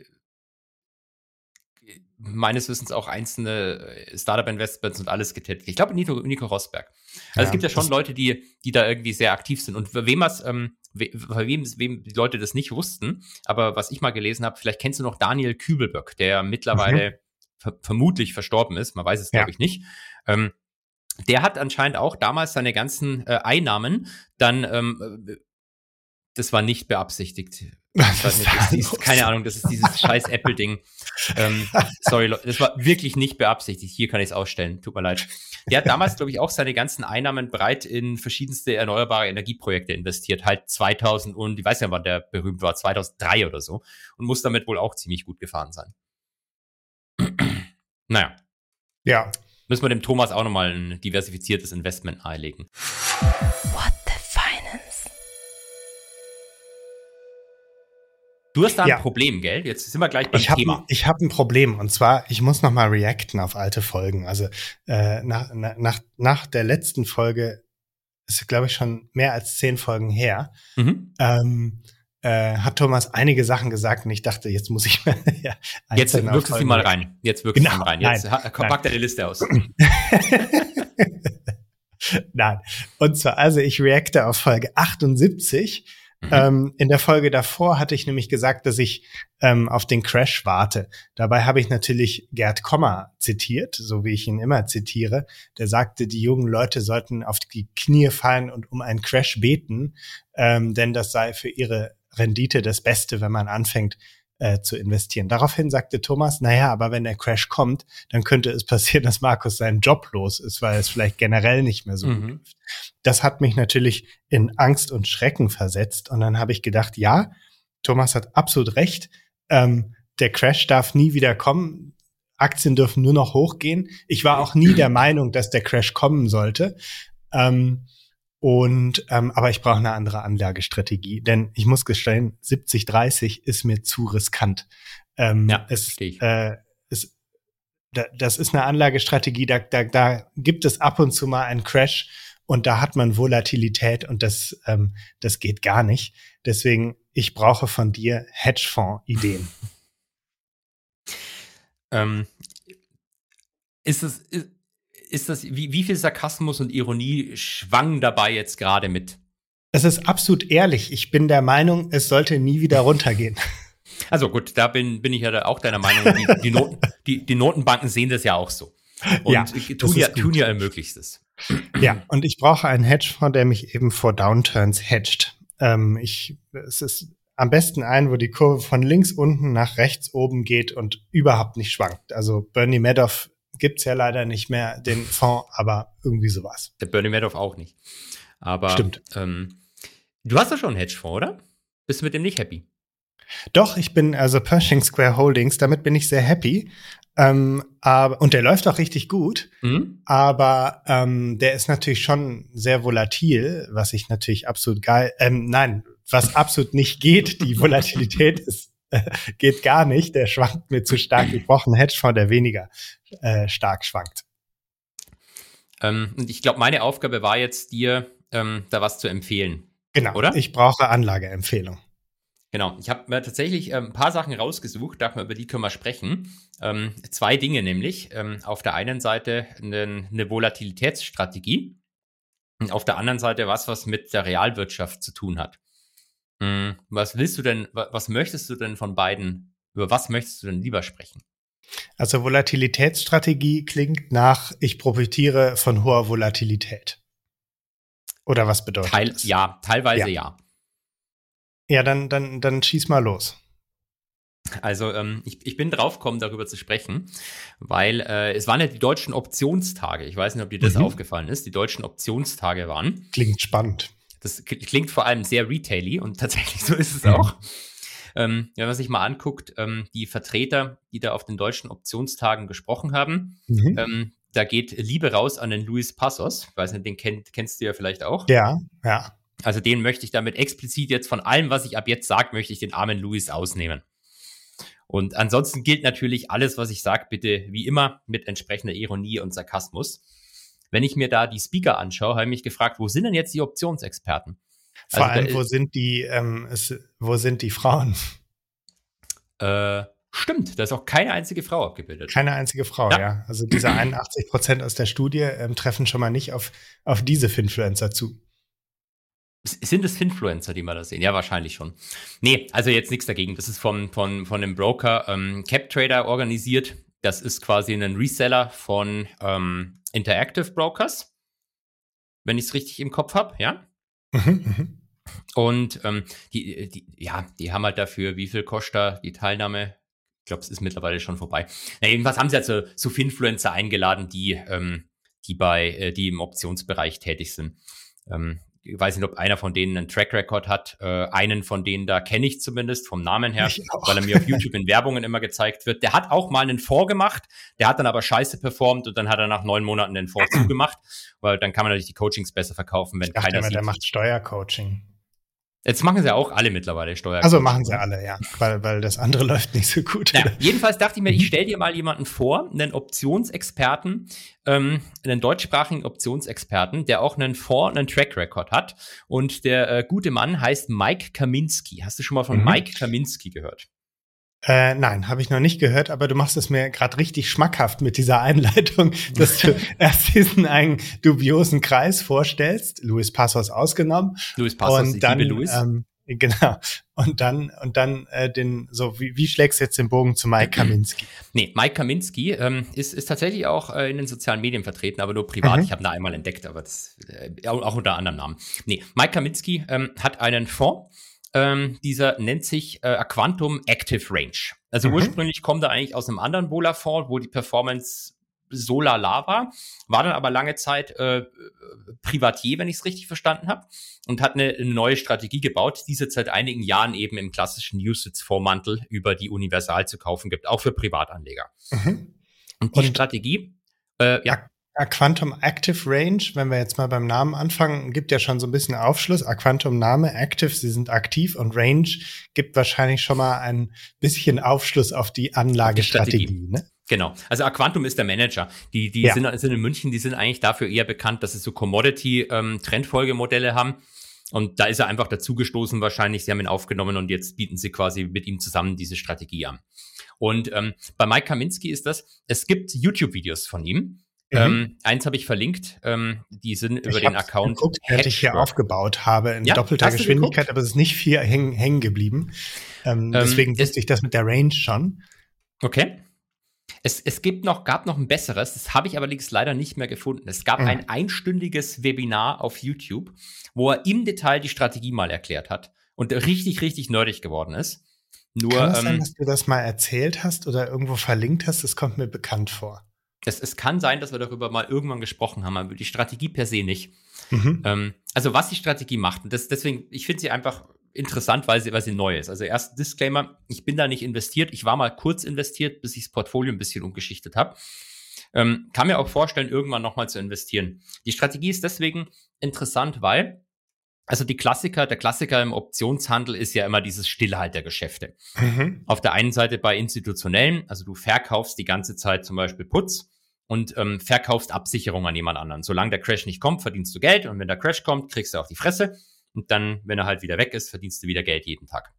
meines Wissens auch einzelne Startup-Investments und alles getätigt. Ich glaube, Nico, Nico Rosberg. Also ja, es gibt ja schon Leute, die, die da irgendwie sehr aktiv sind. Und wem was, ähm, we, wem, wem die Leute das nicht wussten, aber was ich mal gelesen habe, vielleicht kennst du noch Daniel Kübelböck, der mittlerweile mhm. ver- vermutlich verstorben ist. Man weiß es, glaube ja. ich, nicht. Ähm, der hat anscheinend auch damals seine ganzen äh, Einnahmen dann, ähm, das war nicht beabsichtigt. Das war nicht, das ist, keine Ahnung, das ist dieses scheiß Apple-Ding. Ähm, sorry, Leute, das war wirklich nicht beabsichtigt. Hier kann ich es ausstellen, tut mir leid. Der hat damals, glaube ich, auch seine ganzen Einnahmen breit in verschiedenste erneuerbare Energieprojekte investiert. Halt zweitausend und, ich weiß ja, wann der berühmt war, zweitausenddrei oder so. Und muss damit wohl auch ziemlich gut gefahren sein. Naja. Ja. Müssen wir dem Thomas auch nochmal ein diversifiziertes Investment nahelegen. What the Finance? Du hast da ein ja. Problem, gell? Jetzt sind wir gleich beim ich hab, Thema. Ich habe ein Problem, und zwar, ich muss noch mal reacten auf alte Folgen. Also äh, nach, nach, nach der letzten Folge, ist glaube ich schon mehr als zehn Folgen her, mhm. ähm, äh, hat Thomas einige Sachen gesagt und ich dachte, jetzt muss ich ja, jetzt wirkst du sie mal rein. Jetzt wirkst du genau, sie mal rein. Jetzt nein, ha, pack deine Liste aus. Nein. Und zwar, also ich reacte auf Folge achtundsiebzig. Mhm. Ähm, in der Folge davor hatte ich nämlich gesagt, dass ich ähm, auf den Crash warte. Dabei habe ich natürlich Gerd Kommer zitiert, so wie ich ihn immer zitiere. Der sagte, die jungen Leute sollten auf die Knie fallen und um einen Crash beten, ähm, denn das sei für ihre Rendite das Beste, wenn man anfängt äh, zu investieren. Daraufhin sagte Thomas, naja, aber wenn der Crash kommt, dann könnte es passieren, dass Markus seinen Job los ist, weil es vielleicht generell nicht mehr so mhm. gut läuft. Das hat mich natürlich in Angst und Schrecken versetzt. Und dann habe ich gedacht, ja, Thomas hat absolut recht. Ähm, der Crash darf nie wieder kommen. Aktien dürfen nur noch hochgehen. Ich war auch nie der Meinung, dass der Crash kommen sollte. Ähm, und ähm, aber ich brauche eine andere Anlagestrategie. Denn ich muss gestehen, siebzig dreißig ist mir zu riskant. Ähm, ja, es, äh, es, da, das ist eine Anlagestrategie, da, da, da gibt es ab und zu mal einen Crash. Und da hat man Volatilität und das, ähm, das geht gar nicht. Deswegen, ich brauche von dir Hedgefonds-Ideen. Ähm, ist das, ist, ist das, wie, wie viel Sarkasmus und Ironie schwang dabei jetzt gerade mit? Es ist absolut ehrlich. Ich bin der Meinung, es sollte nie wieder runtergehen. Also gut, da bin, bin ich ja auch deiner Meinung. Die, die, Noten, die, die Notenbanken sehen das ja auch so. Und ja, tun, ja, tun ja ihr Möglichstes. Ja, und ich brauche einen Hedgefonds, der mich eben vor Downturns hedgt. Ähm, ich, es ist am besten ein, wo die Kurve von links unten nach rechts oben geht und überhaupt nicht schwankt. Also Bernie Madoff gibt's ja leider nicht mehr, den Fonds, aber irgendwie sowas. Der Bernie Madoff auch nicht. Aber Stimmt. Ähm, du hast doch schon einen Hedgefonds, oder? Bist du mit dem nicht happy? Doch, ich bin also Pershing Square Holdings, damit bin ich sehr happy. Ähm, aber, und der läuft auch richtig gut, mhm. aber ähm, der ist natürlich schon sehr volatil, was ich natürlich absolut geil, ähm, nein, was absolut nicht geht, die Volatilität ist, äh, geht gar nicht, der schwankt mir zu stark. Ich brauche einen Hedgefonds, der weniger äh, stark schwankt. Ähm, und ich glaube, meine Aufgabe war jetzt, dir ähm, da was zu empfehlen. Genau, oder? Ich brauche Anlageempfehlung. Genau, ich habe mir tatsächlich ähm, ein paar Sachen rausgesucht, dachte mir, über die können wir sprechen. Ähm, zwei Dinge nämlich. Ähm, auf der einen Seite eine, eine Volatilitätsstrategie und auf der anderen Seite was, was mit der Realwirtschaft zu tun hat. Hm, was willst du denn, was möchtest du denn von beiden, über was möchtest du denn lieber sprechen? Also Volatilitätsstrategie klingt nach, ich profitiere von hoher Volatilität. Oder was bedeutet Teil, das? Ja, teilweise ja. ja. Ja, dann, dann, dann schieß mal los. Also ähm, ich, ich bin draufgekommen, darüber zu sprechen, weil äh, es waren ja die deutschen Optionstage. Ich weiß nicht, ob dir das mhm. aufgefallen ist. Die deutschen Optionstage waren. Klingt spannend. Das klingt vor allem sehr retaily und tatsächlich so ist es mhm. auch. Ähm, wenn man sich mal anguckt, ähm, die Vertreter, die da auf den deutschen Optionstagen gesprochen haben, mhm. ähm, da geht Liebe raus an den Luis Passos. Ich weiß nicht, den kenn, kennst du ja vielleicht auch. Ja, ja. Also den möchte ich damit explizit jetzt von allem, was ich ab jetzt sage, möchte ich den armen Luis ausnehmen. Und ansonsten gilt natürlich alles, was ich sage, bitte wie immer mit entsprechender Ironie und Sarkasmus. Wenn ich mir da die Speaker anschaue, habe ich mich gefragt, wo sind denn jetzt die Optionsexperten? Vor also allem, wo sind die, ähm, es, wo sind die Frauen? Äh, stimmt, da ist auch keine einzige Frau abgebildet. Keine einzige Frau, ja. ja. Also diese einundachtzig Prozent aus der Studie ähm, treffen schon mal nicht auf, auf diese Finfluencer zu. Sind es Finfluencer, die wir da sehen? Ja, wahrscheinlich schon. Nee, also jetzt nichts dagegen. Das ist von, von, von dem Broker ähm, CapTrader organisiert. Das ist quasi ein Reseller von ähm, Interactive Brokers, wenn ich es richtig im Kopf habe, ja? Mhm, Und ähm, die, die, ja, die haben halt dafür, wie viel kostet da die Teilnahme? Ich glaube, es ist mittlerweile schon vorbei. Na, jedenfalls haben sie also so Finfluencer eingeladen, die, ähm, die bei, äh, die im Optionsbereich tätig sind. Ähm, Ich weiß nicht, ob einer von denen einen Track Record hat. Äh, einen von denen da kenne ich zumindest vom Namen her, weil er mir auf YouTube in Werbungen immer gezeigt wird. Der hat auch mal einen Fonds gemacht, der hat dann aber scheiße performt und dann hat er nach neun Monaten den Fonds zugemacht, weil dann kann man natürlich die Coachings besser verkaufen, wenn ich dachte keiner immer, sieht. Der macht Steuercoaching. Jetzt machen sie auch alle mittlerweile Steuercoaching. Also machen sie alle, ja, weil, weil das andere läuft nicht so gut. Ja, jedenfalls dachte ich mir, ich stelle dir mal jemanden vor, einen Optionsexperten, ähm, einen deutschsprachigen Optionsexperten, der auch einen Fonds, einen Track Record hat. Und der äh, gute Mann heißt Mike Kaminski. Hast du schon mal von mhm. Mike Kaminski gehört? Äh, nein, habe ich noch nicht gehört, aber du machst es mir gerade richtig schmackhaft mit dieser Einleitung, dass du erst diesen einen dubiosen Kreis vorstellst, Luis Passos ausgenommen. Luis Passos, und dann, liebe Luis. Ähm, genau. Und dann, und dann äh, den, so, wie, wie schlägst du jetzt den Bogen zu Mike Kaminski? Nee, Mike Kaminski ähm, ist, ist tatsächlich auch äh, in den sozialen Medien vertreten, aber nur privat. Mhm. Ich habe ihn da einmal entdeckt, aber das äh, auch unter anderem Namen. Nee, Mike Kaminski ähm, hat einen Fonds. Ähm, dieser nennt sich äh, Aquantum Active Range. Also mhm. ursprünglich kommt er eigentlich aus einem anderen Vola-Fonds, wo die Performance so lala war, war dann aber lange Zeit äh, Privatier, wenn ich es richtig verstanden habe, und hat eine, eine neue Strategie gebaut, die es jetzt seit einigen Jahren eben im klassischen UCITS-Vormantel über die Universal zu kaufen gibt, auch für Privatanleger. Mhm. Und die und Strategie, äh, ja. Aquantum Active Range, wenn wir jetzt mal beim Namen anfangen, gibt ja schon so ein bisschen Aufschluss. Aquantum Name, Active, sie sind aktiv, und Range gibt wahrscheinlich schon mal ein bisschen Aufschluss auf die Anlagestrategie, ne? Genau. Also Aquantum ist der Manager. Die, die ja. sind, sind in München, die sind eigentlich dafür eher bekannt, dass sie so Commodity-Trendfolgemodelle ähm, haben. Und da ist er einfach dazugestoßen wahrscheinlich. Sie haben ihn aufgenommen und jetzt bieten sie quasi mit ihm zusammen diese Strategie an. Und ähm, bei Mike Kaminski ist das, es gibt YouTube-Videos von ihm, Mhm. Ähm, eins habe ich verlinkt, ähm, die sind über ich den Account geguckt, den ich hier aufgebaut habe in ja, doppelter Geschwindigkeit, aber es ist nicht viel hängen, hängen geblieben. Ähm, ähm, deswegen wusste ich das mit der Range schon. Okay. Es, es gibt noch, gab noch ein besseres, das habe ich allerdings leider nicht mehr gefunden. Es gab mhm. ein einstündiges Webinar auf YouTube, wo er im Detail die Strategie mal erklärt hat und richtig, richtig nerdig geworden ist. Nur, Kann es ähm, sein, dass du das mal erzählt hast oder irgendwo verlinkt hast? Das kommt mir bekannt vor. Es, es kann sein, dass wir darüber mal irgendwann gesprochen haben, aber die Strategie per se nicht. Mhm. Ähm, also was die Strategie macht, und das, deswegen, ich finde sie einfach interessant, weil sie, weil sie neu ist. Also erst Disclaimer, ich bin da nicht investiert. Ich war mal kurz investiert, bis ich das Portfolio ein bisschen umgeschichtet habe. Ähm, kann mir auch vorstellen, irgendwann nochmal zu investieren. Die Strategie ist deswegen interessant, weil also die Klassiker, der Klassiker im Optionshandel ist ja immer dieses Stillhaltergeschäfte. Mhm. Auf der einen Seite bei institutionellen, also du verkaufst die ganze Zeit zum Beispiel Puts und ähm, verkaufst Absicherung an jemand anderen. Solange der Crash nicht kommt, verdienst du Geld und wenn der Crash kommt, kriegst du auf die Fresse und dann, wenn er halt wieder weg ist, verdienst du wieder Geld jeden Tag.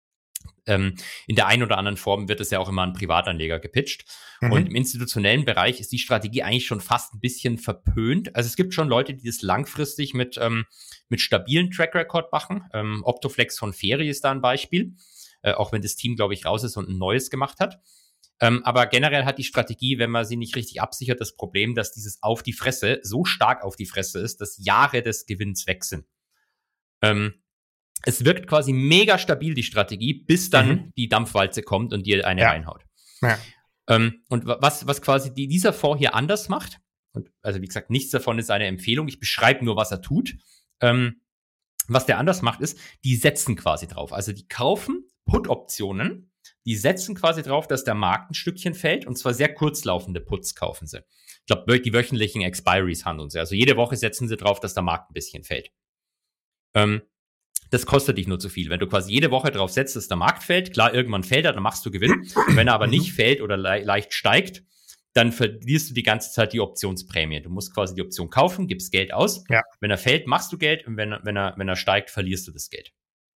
Ähm, in der einen oder anderen Form wird es ja auch immer an Privatanleger gepitcht. Mhm. Und im institutionellen Bereich ist die Strategie eigentlich schon fast ein bisschen verpönt. Also es gibt schon Leute, die das langfristig mit, ähm, mit stabilen Track Record machen. Ähm, Optoflex von Feri ist da ein Beispiel, äh, auch wenn das Team, glaube ich, raus ist und ein neues gemacht hat. Ähm, aber generell hat die Strategie, wenn man sie nicht richtig absichert, das Problem, dass dieses auf die Fresse so stark auf die Fresse ist, dass Jahre des Gewinns weg sind. Ähm, Es wirkt quasi mega stabil, die Strategie, bis dann mhm. die Dampfwalze kommt und dir eine ja. reinhaut. Ja. Ähm, und was, was quasi die, dieser Fonds hier anders macht, und also wie gesagt, nichts davon ist eine Empfehlung, ich beschreibe nur, was er tut. Ähm, was der anders macht, ist, die setzen quasi drauf. Also die kaufen Put-Optionen, die setzen quasi drauf, dass der Markt ein Stückchen fällt, und zwar sehr kurzlaufende Puts kaufen sie. Ich glaube, die wöchentlichen Expiries handeln sie. Also jede Woche setzen sie drauf, dass der Markt ein bisschen fällt. Ähm, Das kostet dich nur zu viel. Wenn du quasi jede Woche drauf setzt, dass der Markt fällt, klar, irgendwann fällt er, dann machst du Gewinn. Wenn er aber nicht fällt oder le- leicht steigt, dann verlierst du die ganze Zeit die Optionsprämie. Du musst quasi die Option kaufen, gibst Geld aus. Ja. Wenn er fällt, machst du Geld, und wenn er, wenn er, wenn er steigt, verlierst du das Geld.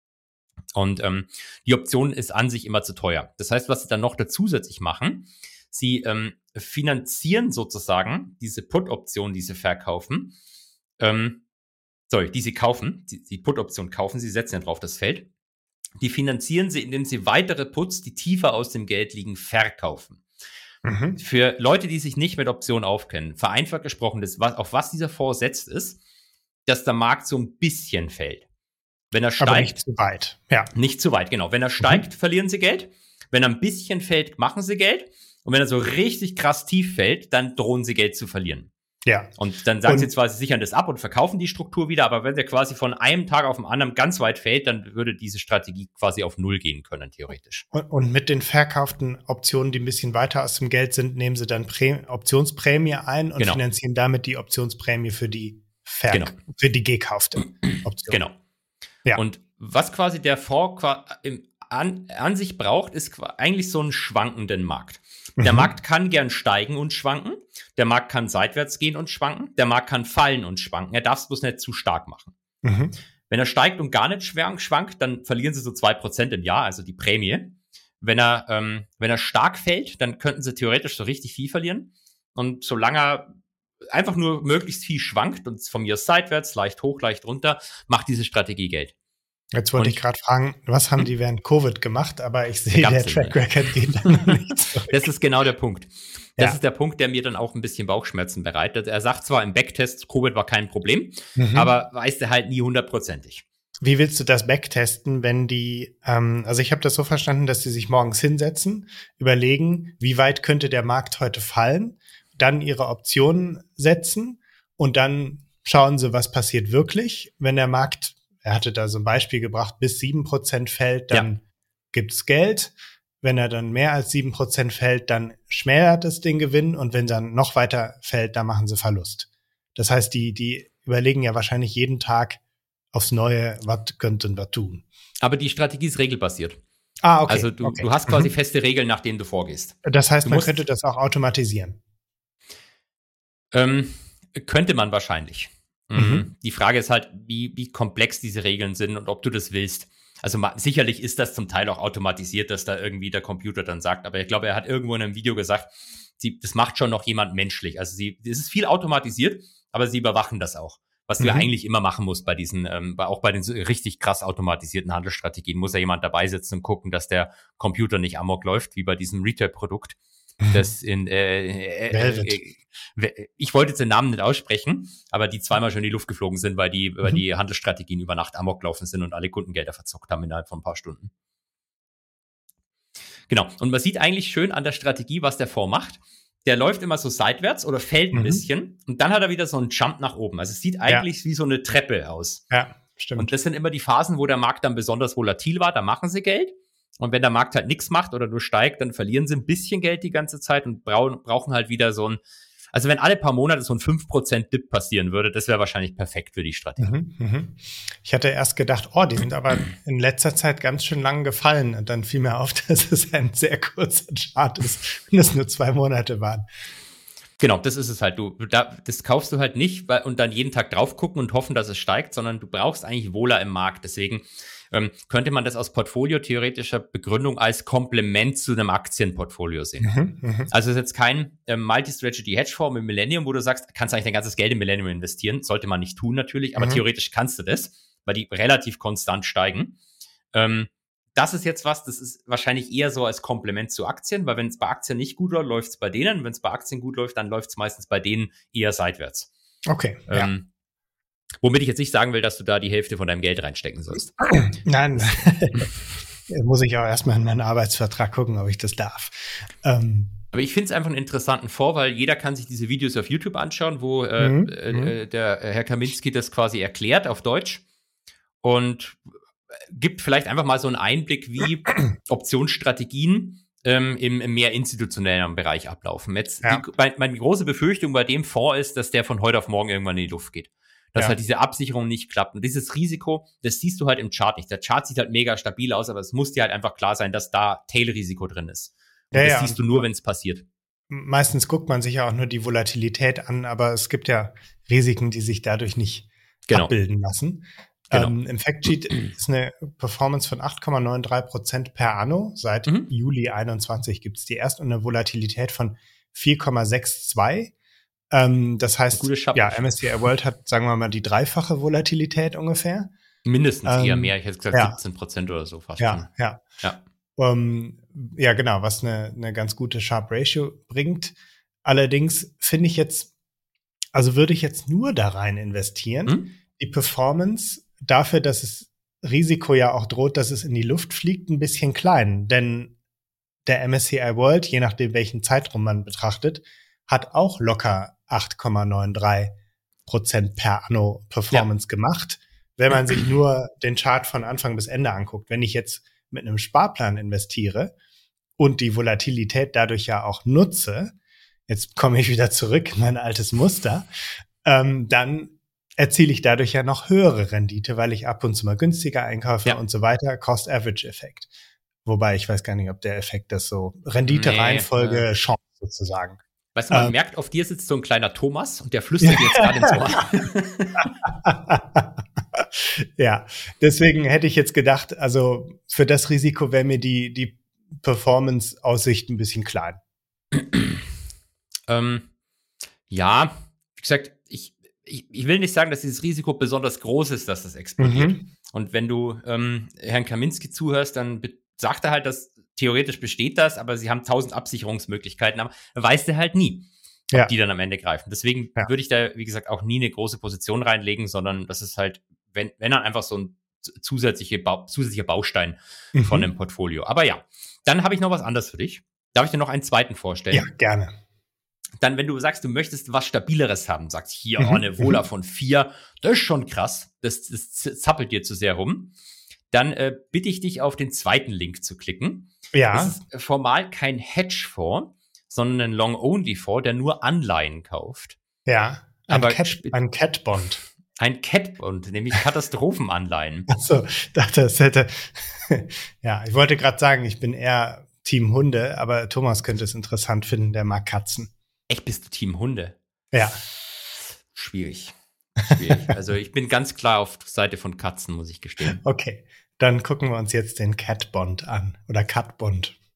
Und ähm, die Option ist an sich immer zu teuer. Das heißt, was sie dann noch dazu zusätzlich machen, sie ähm, finanzieren sozusagen diese Put-Option, die sie verkaufen, ähm, Sorry, die sie kaufen, die, die Put-Option kaufen, sie setzen ja drauf das Feld. Die finanzieren sie, indem sie weitere Puts, die tiefer aus dem Geld liegen, verkaufen. Mhm. Für Leute, die sich nicht mit Optionen aufkennen, vereinfacht gesprochen, das, was, auf was dieser Fonds setzt, ist, dass der Markt so ein bisschen fällt. Wenn er steigt. Aber nicht zu weit. Ja. Nicht zu weit, genau. Wenn er steigt, mhm. verlieren sie Geld. Wenn er ein bisschen fällt, machen sie Geld. Und wenn er so richtig krass tief fällt, dann drohen sie Geld zu verlieren. Ja. Und dann sagen und, sie zwar, sie sichern das ab und verkaufen die Struktur wieder, aber wenn der quasi von einem Tag auf den anderen ganz weit fällt, dann würde diese Strategie quasi auf Null gehen können, theoretisch. Und, und mit den verkauften Optionen, die ein bisschen weiter aus dem Geld sind, nehmen sie dann Prä- Optionsprämie ein und genau. finanzieren damit die Optionsprämie für die Ver- genau. für die gekaufte Option. Genau. Ja. Und was quasi der Fonds im, an, an sich braucht, ist eigentlich so einen schwankenden Markt. Der mhm. Markt kann gern steigen und schwanken. Der Markt kann seitwärts gehen und schwanken. Der Markt kann fallen und schwanken. Er darf es bloß nicht zu stark machen. Mhm. Wenn er steigt und gar nicht schwankt, dann verlieren sie so zwei Prozent im Jahr, also die Prämie. Wenn er, ähm, wenn er stark fällt, dann könnten sie theoretisch so richtig viel verlieren. Und solange er einfach nur möglichst viel schwankt und von mir seitwärts, leicht hoch, leicht runter, macht diese Strategie Geld. Jetzt wollte und, ich gerade fragen, was haben die während Covid gemacht, aber ich sehe, der Track Record geht dann nicht zurück. Das ist genau der Punkt. Das ja. ist der Punkt, der mir dann auch ein bisschen Bauchschmerzen bereitet. Er sagt zwar im Backtest, Covid war kein Problem, mhm. aber weiß er halt nie hundertprozentig. Wie willst du das backtesten, wenn die, ähm, also ich habe das so verstanden, dass die sich morgens hinsetzen, überlegen, wie weit könnte der Markt heute fallen, dann ihre Optionen setzen und dann schauen sie, was passiert wirklich, wenn der Markt, er hatte da so ein Beispiel gebracht, bis sieben Prozent fällt, dann ja. gibt's Geld. Wenn er dann mehr als sieben Prozent fällt, dann schmälert es den Gewinn. Und wenn dann noch weiter fällt, dann machen sie Verlust. Das heißt, die, die überlegen ja wahrscheinlich jeden Tag aufs Neue, was könnten wir tun. Aber die Strategie ist regelbasiert. Ah, okay. Also du, okay. du hast quasi mhm. feste Regeln, nach denen du vorgehst. Das heißt, du man musst, könnte das auch automatisieren. Ähm, könnte man wahrscheinlich. Mhm. Die Frage ist halt, wie, wie komplex diese Regeln sind und ob du das willst. Also ma- sicherlich ist das zum Teil auch automatisiert, dass da irgendwie der Computer dann sagt, aber ich glaube, er hat irgendwo in einem Video gesagt, sie, das macht schon noch jemand menschlich. Also sie, es ist viel automatisiert, aber sie überwachen das auch. Was du Mhm. ja eigentlich immer machen musst bei diesen, ähm, bei, auch bei den so richtig krass automatisierten Handelsstrategien, muss ja jemand dabei sitzen und gucken, dass der Computer nicht amok läuft, wie bei diesem Retail-Produkt. Das in, äh, äh, äh, ich wollte jetzt den Namen nicht aussprechen, aber die zweimal schon in die Luft geflogen sind, weil die, weil Mhm. die Handelsstrategien über Nacht amok gelaufen sind und alle Kundengelder verzockt haben innerhalb von ein paar Stunden. Genau. Und man sieht eigentlich schön an der Strategie, was der Fonds macht. Der läuft immer so seitwärts oder fällt ein Mhm. bisschen und dann hat er wieder so einen Jump nach oben. Also es sieht eigentlich ja. wie so eine Treppe aus. Ja, stimmt. Und das sind immer die Phasen, wo der Markt dann besonders volatil war, da machen sie Geld. Und wenn der Markt halt nichts macht oder nur steigt, dann verlieren sie ein bisschen Geld die ganze Zeit und brauchen, brauchen halt wieder so ein, also wenn alle paar Monate so ein fünf Prozent Dip passieren würde, das wäre wahrscheinlich perfekt für die Strategie. Mhm, mhm. Ich hatte erst gedacht, oh, die sind aber in letzter Zeit ganz schön lang gefallen. Und dann fiel mir auf, dass es ein sehr kurzer Chart ist, wenn es nur zwei Monate waren. Genau, das ist es halt. Du, da, das kaufst du halt nicht weil, und dann jeden Tag drauf gucken und hoffen, dass es steigt, sondern du brauchst eigentlich Wohler im Markt. Deswegen ähm, könnte man das aus Portfolio-theoretischer Begründung als Komplement zu einem Aktienportfolio sehen. Mhm, also es ist jetzt kein ähm, Multi-Strategy-Hedgefonds mit Millennium, wo du sagst, kannst eigentlich dein ganzes Geld in Millennium investieren. Sollte man nicht tun natürlich, aber mhm. theoretisch kannst du das, weil die relativ konstant steigen. Ähm, Das ist jetzt was, das ist wahrscheinlich eher so als Komplement zu Aktien, weil wenn es bei Aktien nicht gut läuft, läuft es bei denen. Wenn es bei Aktien gut läuft, dann läuft es meistens bei denen eher seitwärts. Okay, ähm, ja. Womit ich jetzt nicht sagen will, dass du da die Hälfte von deinem Geld reinstecken sollst. Nein, muss ich auch erstmal in meinen Arbeitsvertrag gucken, ob ich das darf. Ähm. Aber ich finde es einfach einen interessanten Fonds, weil jeder kann sich diese Videos auf YouTube anschauen, wo äh, mhm. äh, der Herr Kaminski das quasi erklärt auf Deutsch und gibt vielleicht einfach mal so einen Einblick, wie Optionsstrategien ähm, im, im mehr institutionellen Bereich ablaufen. Jetzt ja. die, meine, meine große Befürchtung bei dem Fonds ist, dass der von heute auf morgen irgendwann in die Luft geht. Dass ja. halt diese Absicherung nicht klappt. Und dieses Risiko, das siehst du halt im Chart nicht. Der Chart sieht halt mega stabil aus, aber es muss dir halt einfach klar sein, dass da Tail-Risiko drin ist. Und ja, das ja. siehst du nur, wenn es passiert. Meistens guckt man sich ja auch nur die Volatilität an, aber es gibt ja Risiken, die sich dadurch nicht genau. abbilden lassen. Genau. Ähm, Im Factsheet ist eine Performance von acht Komma dreiundneunzig Prozent per anno. Seit mhm. Juli einundzwanzig gibt es die erst und eine Volatilität von vier Komma zweiundsechzig. Ähm, das heißt, ja, M S C I World hat, sagen wir mal, die dreifache Volatilität ungefähr. Mindestens ähm, eher mehr. Ich hätte gesagt ja. siebzehn Prozent oder so fast. Ja, schon. ja. Ja, um, ja genau, was eine, eine ganz gute Sharpe Ratio bringt. Allerdings finde ich jetzt, also würde ich jetzt nur da rein investieren, mhm. die Performance dafür, dass das Risiko ja auch droht, dass es in die Luft fliegt, ein bisschen klein. Denn der M S C I World, je nachdem welchen Zeitraum man betrachtet, hat auch locker acht Komma dreiundneunzig Prozent per anno Performance ja. gemacht, wenn man sich nur den Chart von Anfang bis Ende anguckt. Wenn ich jetzt mit einem Sparplan investiere und die Volatilität dadurch ja auch nutze, jetzt komme ich wieder zurück in mein altes Muster, ähm, dann erziele ich dadurch ja noch höhere Rendite, weil ich ab und zu mal günstiger einkaufe ja. und so weiter. Cost-Average-Effekt. Wobei ich weiß gar nicht, ob der Effekt das so Rendite-Reihenfolge nee, Chance sozusagen. Weißt du, man ähm, merkt, auf dir sitzt so ein kleiner Thomas und der flüstert dir jetzt gerade ins Ohr. Ja, deswegen hätte ich jetzt gedacht, also für das Risiko wäre mir die, die Performance-Aussicht ein bisschen klein. ähm, ja, wie gesagt, ich Ich, ich will nicht sagen, dass dieses Risiko besonders groß ist, dass das explodiert. Mhm. Und wenn du ähm, Herrn Kaminski zuhörst, dann be- sagt er halt, dass theoretisch besteht das, aber sie haben tausend Absicherungsmöglichkeiten, aber weißt du halt nie, ob ja. die dann am Ende greifen. Deswegen ja. würde ich da, wie gesagt, auch nie eine große Position reinlegen, sondern das ist halt, wenn, wenn dann einfach so ein zusätzliche Bau, zusätzlicher Baustein mhm. von einem Portfolio. Aber ja, dann habe ich noch was anderes für dich. Darf ich dir noch einen zweiten vorstellen? Ja, gerne. Dann, wenn du sagst, du möchtest was Stabileres haben, sagst hier, mhm. oh, eine Vola von vier, das ist schon krass, das, das zappelt dir zu sehr rum, dann äh, bitte ich dich, auf den zweiten Link zu klicken. Ja. Das ist formal kein Hedgefonds, sondern ein Long-Only-Fonds, der nur Anleihen kauft. Ja, ein, Aber Cat, ein Cat-Bond. Ein Cat-Bond, nämlich Katastrophenanleihen. Achso, dachte, das hätte, ja, ich wollte gerade sagen, ich bin eher Team Hunde, aber Thomas könnte es interessant finden, der mag Katzen. Echt, bist du Team Hunde? Ja. Schwierig. Schwierig. Also ich bin ganz klar auf Seite von Katzen, muss ich gestehen. Okay, dann gucken wir uns jetzt den Cat-Bond an. Oder Cat-Bond.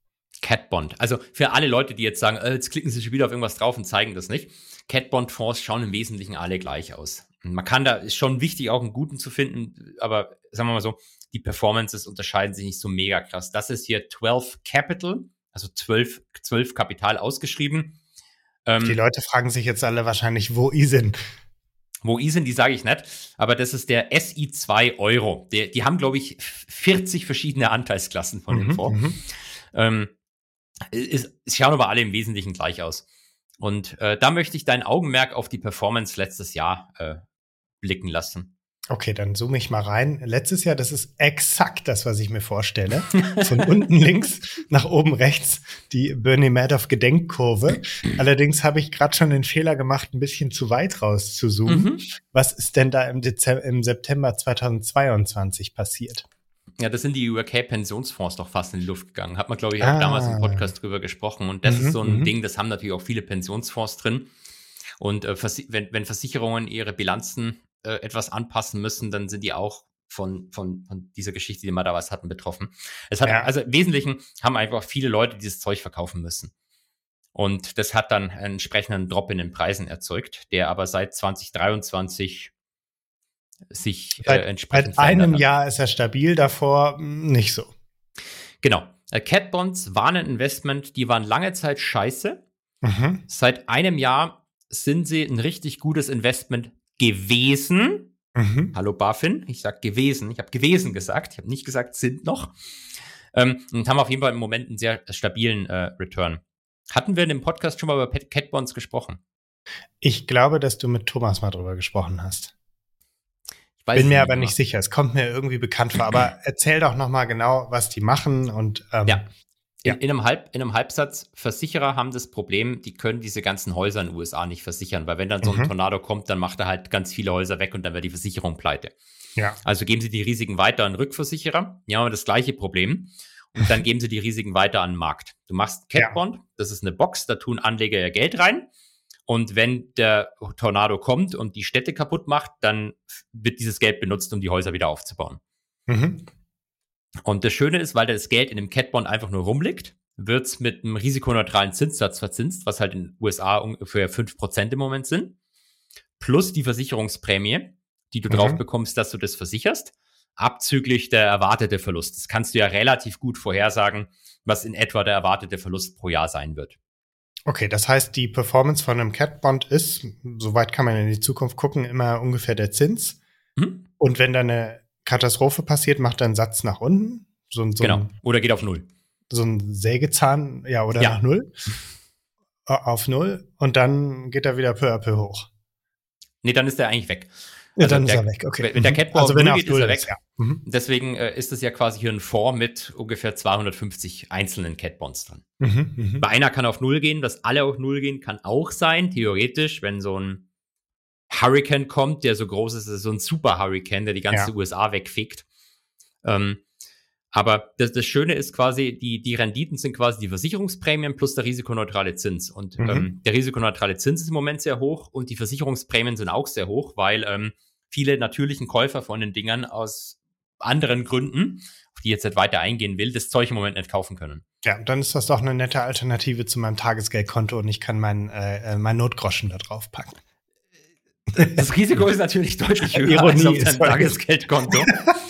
Cat Bond. Also für alle Leute, die jetzt sagen, äh, jetzt klicken sie schon wieder auf irgendwas drauf und zeigen das nicht. Cat Bond Fonds schauen im Wesentlichen alle gleich aus. Man kann da, ist schon wichtig, auch einen guten zu finden, aber sagen wir mal so, die Performances unterscheiden sich nicht so mega krass. Das ist hier zwölf Capital, also zwölf, zwölf Kapital ausgeschrieben. Ähm, die Leute fragen sich jetzt alle wahrscheinlich, wo I S I N? Wo I S I N, die sage ich nicht, aber das ist der S I zwei Euro. Die, die haben, glaube ich, vierzig verschiedene Anteilsklassen von dem Mhm, Fonds. mhm. Ähm, ist, es schauen aber alle im Wesentlichen gleich aus. Und äh, da möchte ich dein Augenmerk auf die Performance letztes Jahr äh, blicken lassen. Okay, dann zoome ich mal rein. Letztes Jahr, das ist exakt das, was ich mir vorstelle. Von unten links nach oben rechts die Bernie Madoff Gedenkkurve. Allerdings habe ich gerade schon den Fehler gemacht, ein bisschen zu weit raus zu zoomen. Mhm. Was ist denn da im, Dezember, im September zweitausendzweiundzwanzig passiert? Ja, das sind die U K-Pensionsfonds doch fast in die Luft gegangen. Hat man, glaube ich, auch Ah. damals im Podcast drüber gesprochen. Und das Mhm, ist so ein mhm. Ding, das haben natürlich auch viele Pensionsfonds drin. Und äh, versi- wenn, wenn Versicherungen ihre Bilanzen äh, etwas anpassen müssen, dann sind die auch von, von, von dieser Geschichte, die wir damals hatten, betroffen. Es hat, Ja. also im Wesentlichen haben einfach viele Leute dieses Zeug verkaufen müssen. Und das hat dann einen entsprechenden Drop in den Preisen erzeugt, der aber seit zwanzig dreiundzwanzig sich äh, Seit, entsprechend seit einem verändert hat. Jahr ist er stabil, davor mh, nicht so. Genau. Äh, Cat Bonds waren ein Investment, die waren lange Zeit scheiße. Mhm. Seit einem Jahr sind sie ein richtig gutes Investment gewesen. Mhm. Hallo BaFin, ich sag gewesen. Ich habe gewesen gesagt. Ich habe nicht gesagt sind noch. Ähm, und haben auf jeden Fall im Moment einen sehr stabilen äh, Return. Hatten wir in dem Podcast schon mal über Pet- Cat Bonds gesprochen? Ich glaube, dass du mit Thomas mal drüber gesprochen hast. Ich weiß Bin es mir aber mehr. nicht sicher. Es kommt mir irgendwie bekannt vor. Aber erzähl doch noch mal genau, was die machen. Und ähm, Ja. Ja. In, in, einem Halb, in einem Halbsatz, Versicherer haben das Problem, die können diese ganzen Häuser in den U S A nicht versichern, weil wenn dann so ein Mhm. Tornado kommt, dann macht er halt ganz viele Häuser weg und dann wird die Versicherung pleite. ja. Also geben sie die Risiken weiter an Rückversicherer, ja, aber das gleiche Problem. Und dann geben sie die Risiken weiter an den Markt. Du machst Cat Ja. Bond, das ist eine Box, da tun Anleger ihr Geld rein. Und wenn der Tornado kommt und die Städte kaputt macht, dann wird dieses Geld benutzt, um die Häuser wieder aufzubauen. Mhm. Und das Schöne ist, weil das Geld in dem Cat Bond einfach nur rumliegt, wird es mit einem risikoneutralen Zinssatz verzinst, was halt in den U S A ungefähr fünf Prozent im Moment sind. Plus die Versicherungsprämie, die du Mhm. drauf bekommst, dass du das versicherst, abzüglich der erwartete Verlust. Das kannst du ja relativ gut vorhersagen, was in etwa der erwartete Verlust pro Jahr sein wird. Okay, das heißt, die Performance von einem Cat Bond ist, soweit kann man in die Zukunft gucken, immer ungefähr der Zins. Mhm. Und wenn da eine Katastrophe passiert, macht er einen Satz nach unten. So, ein- so, Genau. ein, Oder geht auf Null. so ein Sägezahn, ja, oder Ja. nach Null. Äh, Auf Null. Und dann geht er wieder peu à peu hoch. Nee, dann ist der eigentlich weg. Ja, Also dann der- ist er weg, okay. wenn- wenn der Mhm. Cat Bond also auf wenn Null er auf geht, ist Null er ist, weg. ja. Mhm. Deswegen äh, ist es ja quasi hier ein Fonds mit ungefähr zweihundertfünfzig einzelnen Cat Bonds drin. Mhm. Mhm. Bei einer kann auf Null gehen, dass alle auf Null gehen, kann auch sein, theoretisch, wenn so ein Hurricane kommt, der so groß ist, ist so ein Super-Hurricane, der die ganze Ja. U S A wegfickt. Ähm, aber das, das Schöne ist quasi, die, die Renditen sind quasi die Versicherungsprämien plus der risikoneutrale Zins. Und Mhm. ähm, der risikoneutrale Zins ist im Moment sehr hoch und die Versicherungsprämien sind auch sehr hoch, weil ähm, viele natürlichen Käufer von den Dingern aus anderen Gründen, auf die ich jetzt nicht weiter eingehen will, das Zeug im Moment nicht kaufen können. Ja, dann ist das doch eine nette Alternative zu meinem Tagesgeldkonto und ich kann mein, äh, mein Notgroschen da drauf packen. Das Risiko ist natürlich deutlich höher Ironie als auf ist deinem voll- Tagesgeldkonto.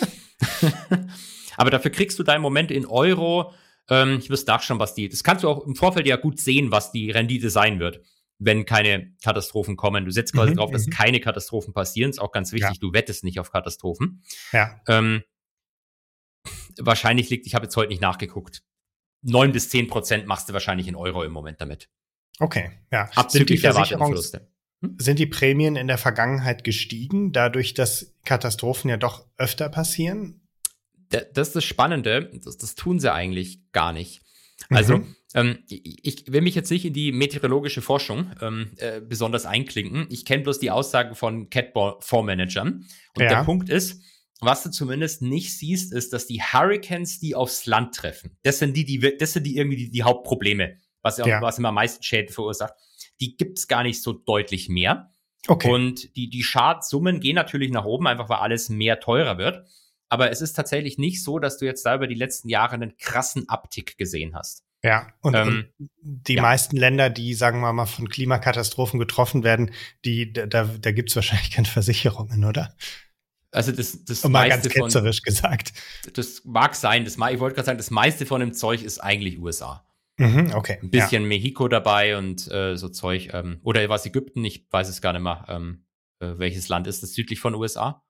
Aber dafür kriegst du da im Moment in Euro, ähm, ich wüsste nachschauen, was die, das kannst du auch im Vorfeld ja gut sehen, was die Rendite sein wird, wenn keine Katastrophen kommen. Du setzt quasi Mhm, drauf, dass mhm. keine Katastrophen passieren. Ist auch ganz wichtig, du wettest nicht auf Katastrophen. Ja. Ähm, wahrscheinlich liegt, ich habe jetzt heute nicht nachgeguckt, neun bis zehn Prozent machst du wahrscheinlich in Euro im Moment damit. Okay, ja. Sind die, Abzüglich der erwarteten Versicherungs- Verluste. sind die Prämien in der Vergangenheit gestiegen, dadurch, dass Katastrophen ja doch öfter passieren? Da- Das ist das Spannende, das, das tun sie eigentlich gar nicht. Also, Mhm. ähm, ich, ich will mich jetzt nicht in die meteorologische Forschung ähm, äh, besonders einklinken. Ich kenne bloß die Aussagen von Cat-Fondsmanagern. Und Ja. der Punkt ist, was du zumindest nicht siehst, ist, dass die Hurricanes, die aufs Land treffen, das sind die, die, wir- das sind die irgendwie die, die Hauptprobleme, was, ja. Ja. was immer am meisten Schäden verursacht. Die gibt's gar nicht so deutlich mehr. Okay. Und die, die Schadsummen gehen natürlich nach oben, einfach weil alles mehr teurer wird. Aber es ist tatsächlich nicht so, dass du jetzt da über die letzten Jahre einen krassen Uptick gesehen hast. Ja, und, Ähm, und die ja. meisten Länder, die, sagen wir mal, von Klimakatastrophen getroffen werden, die, da, da gibt's wahrscheinlich keine Versicherungen, oder? Also das, das Und mal ganz meiste von, ketzerisch gesagt. das mag sein, das, ich wollte gerade sagen, das meiste von dem Zeug ist eigentlich U S A. Mhm, okay. Ein bisschen ja. Mexiko dabei und äh, so Zeug. Ähm, oder was Ägypten, ich weiß es gar nicht mehr. Ähm, äh, welches Land ist das südlich von U S A?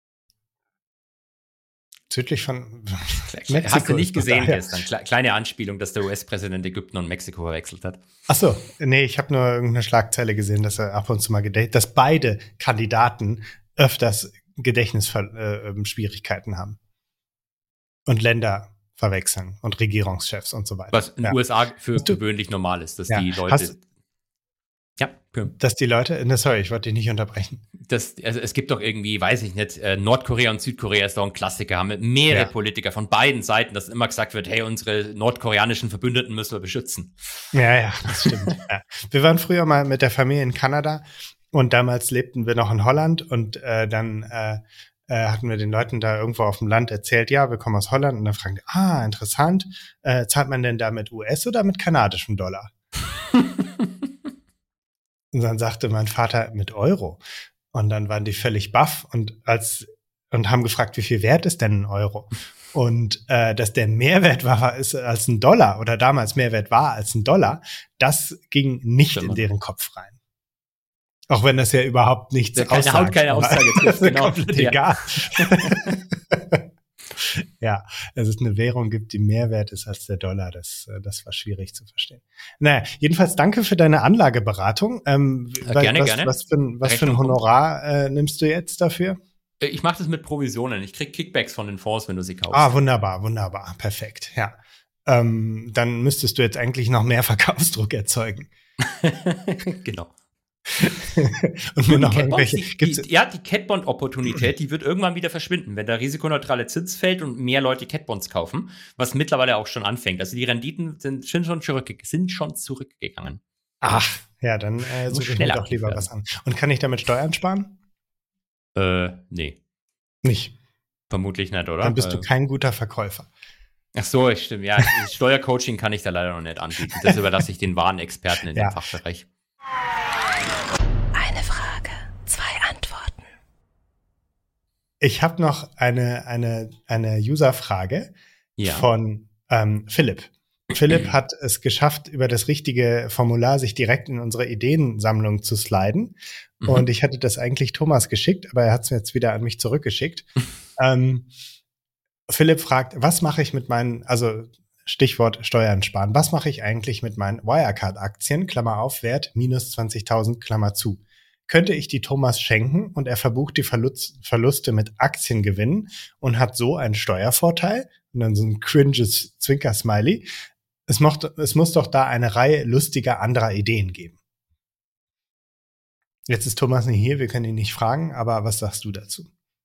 Südlich von Mexiko. Hast du nicht gesehen gestern? Kle- kleine Anspielung, dass der U S-Präsident Ägypten und Mexiko verwechselt hat. Ach so, nee, ich habe nur irgendeine Schlagzeile gesehen, dass er ab und zu mal gedächt, dass beide Kandidaten öfters Gedächtnisschwierigkeiten äh, haben. Und Länder verwechseln und Regierungschefs und so weiter. Was in den ja. U S A für gewöhnlich normal ist, dass ja. die Leute... Hast, ja, okay. Dass die Leute, ne, sorry, ich wollte dich nicht unterbrechen. Das, also es gibt doch irgendwie, weiß ich nicht, äh, Nordkorea und Südkorea ist doch ein Klassiker, haben mehrere ja. Politiker von beiden Seiten, dass immer gesagt wird, hey, unsere nordkoreanischen Verbündeten müssen wir beschützen. Ja, ja, das stimmt. ja. Wir waren früher mal mit der Familie in Kanada und damals lebten wir noch in Holland und äh, dann äh, äh, hatten wir den Leuten da irgendwo auf dem Land erzählt, ja, wir kommen aus Holland und dann fragen die, ah, interessant, äh, zahlt man denn da mit U S oder mit kanadischem Dollar? Und dann sagte mein Vater mit Euro. Und dann waren die völlig baff und als und haben gefragt, wie viel wert ist denn ein Euro? Und äh, dass der Mehrwert war ist als ein Dollar oder damals Mehrwert war als ein Dollar, das ging nicht Stimmt. in deren Kopf rein. Auch wenn das ja überhaupt nichts ja, keine aussagt. Haut, keine Aussage trifft, genau. Komplett egal. Ja, dass es eine Währung gibt, die mehr wert ist als der Dollar, das, das war schwierig zu verstehen. Naja, jedenfalls danke für deine Anlageberatung. Ähm, ja, gerne, was, gerne. Was für ein, was für ein Honorar äh, nimmst du jetzt dafür? Ich mache das mit Provisionen. Ich krieg Kickbacks von den Fonds, wenn du sie kaufst. Ah, wunderbar, wunderbar, perfekt, ja. Ähm, dann müsstest du jetzt eigentlich noch mehr Verkaufsdruck erzeugen. Genau. Und mir noch irgendwelche, die, die, ja, die Catbond-Opportunität, die wird irgendwann wieder verschwinden, wenn der risikoneutrale Zins fällt und mehr Leute Catbonds kaufen, was mittlerweile auch schon anfängt. Also die Renditen sind schon, zurück, sind schon zurückgegangen. Ach, ja, dann äh, suche ich mir doch lieber werden. was an. Und kann ich damit Steuern sparen? Äh, nee. Nicht? Vermutlich nicht, oder? Dann bist äh, du kein guter Verkäufer. Ach so, ich stimmt. Ja, Steuercoaching kann ich da leider noch nicht anbieten. Das überlasse ich den wahren Experten in ja. dem Fachbereich. Eine Frage, zwei Antworten. Ich habe noch eine, eine, eine User-Frage ja. von ähm, Philipp. Philipp hat es geschafft, über das richtige Formular sich direkt in unsere Ideensammlung zu sliden. Mhm. Und ich hatte das eigentlich Thomas geschickt, aber er hat es jetzt wieder an mich zurückgeschickt. ähm, Philipp fragt, was mache ich mit meinen, also Stichwort Steuern sparen, was mache ich eigentlich mit meinen Wirecard-Aktien, Klammer auf, Wert minus zwanzigtausend, Klammer zu. Könnte ich die Thomas schenken und er verbucht die Verlust, Verluste mit Aktiengewinnen und hat so einen Steuervorteil? Und dann so ein cringes Zwinker-Smiley. Es, mocht, es muss doch da eine Reihe lustiger anderer Ideen geben. Jetzt ist Thomas nicht hier, wir können ihn nicht fragen, aber was sagst du dazu?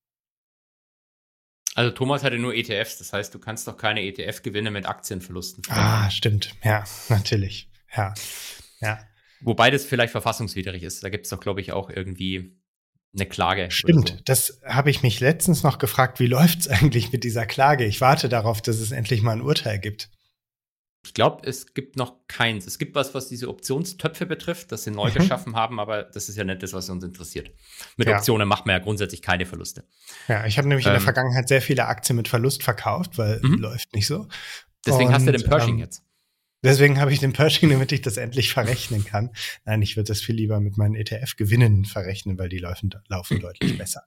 Also Thomas hatte nur E T Fs, das heißt, du kannst doch keine E T F-Gewinne mit Aktienverlusten verwenden. Ah, stimmt. Ja, natürlich. Ja, ja. Wobei das vielleicht verfassungswidrig ist. Da gibt es doch, glaube ich, auch irgendwie eine Klage. Stimmt, so. Das habe ich mich letztens noch gefragt, wie läuft's eigentlich mit dieser Klage? Ich warte darauf, dass es endlich mal ein Urteil gibt. Ich glaube, es gibt noch keins. Es gibt was, was diese Optionstöpfe betrifft, das sie neu mhm. geschaffen haben, aber das ist ja nicht das, was uns interessiert. Mit ja. Optionen macht man ja grundsätzlich keine Verluste. Ja, ich habe nämlich ähm, in der Vergangenheit sehr viele Aktien mit Verlust verkauft, weil mhm. läuft nicht so. Deswegen Und, hast du den Pershing ähm, jetzt. Deswegen habe ich den Pershing, damit ich das endlich verrechnen kann. Nein, ich würde das viel lieber mit meinen E T F-Gewinnen verrechnen, weil die laufen, laufen deutlich besser.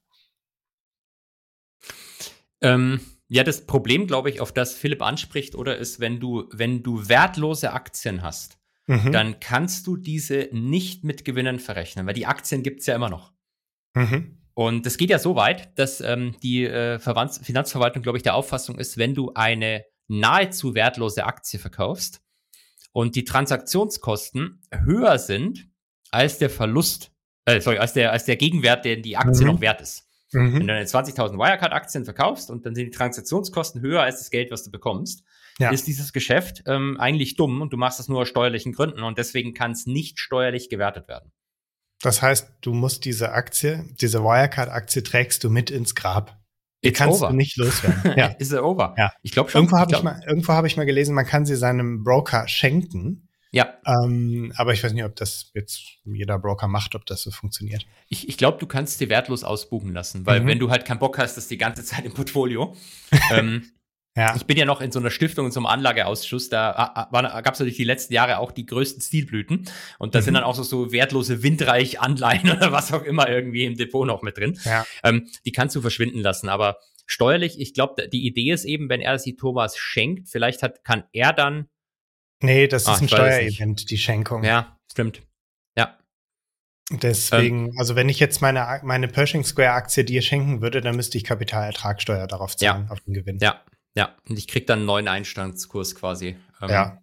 Ähm, ja, das Problem, glaube ich, auf das Philipp anspricht, oder ist, wenn du, wenn du wertlose Aktien hast, mhm. dann kannst du diese nicht mit Gewinnen verrechnen, weil die Aktien gibt es ja immer noch. Mhm. Und das geht ja so weit, dass ähm, die äh, Verwand- Finanzverwaltung, glaube ich, der Auffassung ist, wenn du eine nahezu wertlose Aktie verkaufst, und die Transaktionskosten höher sind als der Verlust, äh, sorry, als der, als der Gegenwert, den die Aktie mhm. noch wert ist. Mhm. Wenn du eine zwanzigtausend Wirecard-Aktien verkaufst und dann sind die Transaktionskosten höher als das Geld, was du bekommst, ja. ist dieses Geschäft ähm, eigentlich dumm und du machst das nur aus steuerlichen Gründen und deswegen kann es nicht steuerlich gewertet werden. Das heißt, du musst diese Aktie, diese Wirecard-Aktie trägst du mit ins Grab. Die It's kannst over. du nicht loswerden. Ja. Ist er over? Ja. Ich glaube schon. Irgendwo habe ich, glaub, mal, irgendwo hab ich mal gelesen, man kann sie seinem Broker schenken. Ja. Ähm, aber ich weiß nicht, ob das jetzt jeder Broker macht, ob das so funktioniert. Ich, ich glaube, du kannst dir wertlos ausbuchen lassen, weil Mhm. wenn du halt keinen Bock hast, das die ganze Zeit im Portfolio. ähm, Ja. Ich bin ja noch in so einer Stiftung, in so einem Anlageausschuss, da gab es natürlich die letzten Jahre auch die größten Stilblüten und da Mhm. sind dann auch so, so wertlose Windreich-Anleihen oder was auch immer irgendwie im Depot noch mit drin. Ja. Ähm, die kannst du verschwinden lassen, aber steuerlich, ich glaube, die Idee ist eben, wenn er sie Thomas schenkt, vielleicht hat, kann er dann, Nee, das ist Ah, ein ich weiß es nicht. Steuerevent, die Schenkung. ja, stimmt, ja, Deswegen, also wenn ich jetzt meine, meine Pershing Square Aktie dir schenken würde, dann müsste ich Kapitalertragssteuer darauf zahlen, auf den Gewinn. ja, ja, und ich krieg dann einen neuen Einstandskurs quasi. Ähm, Ja.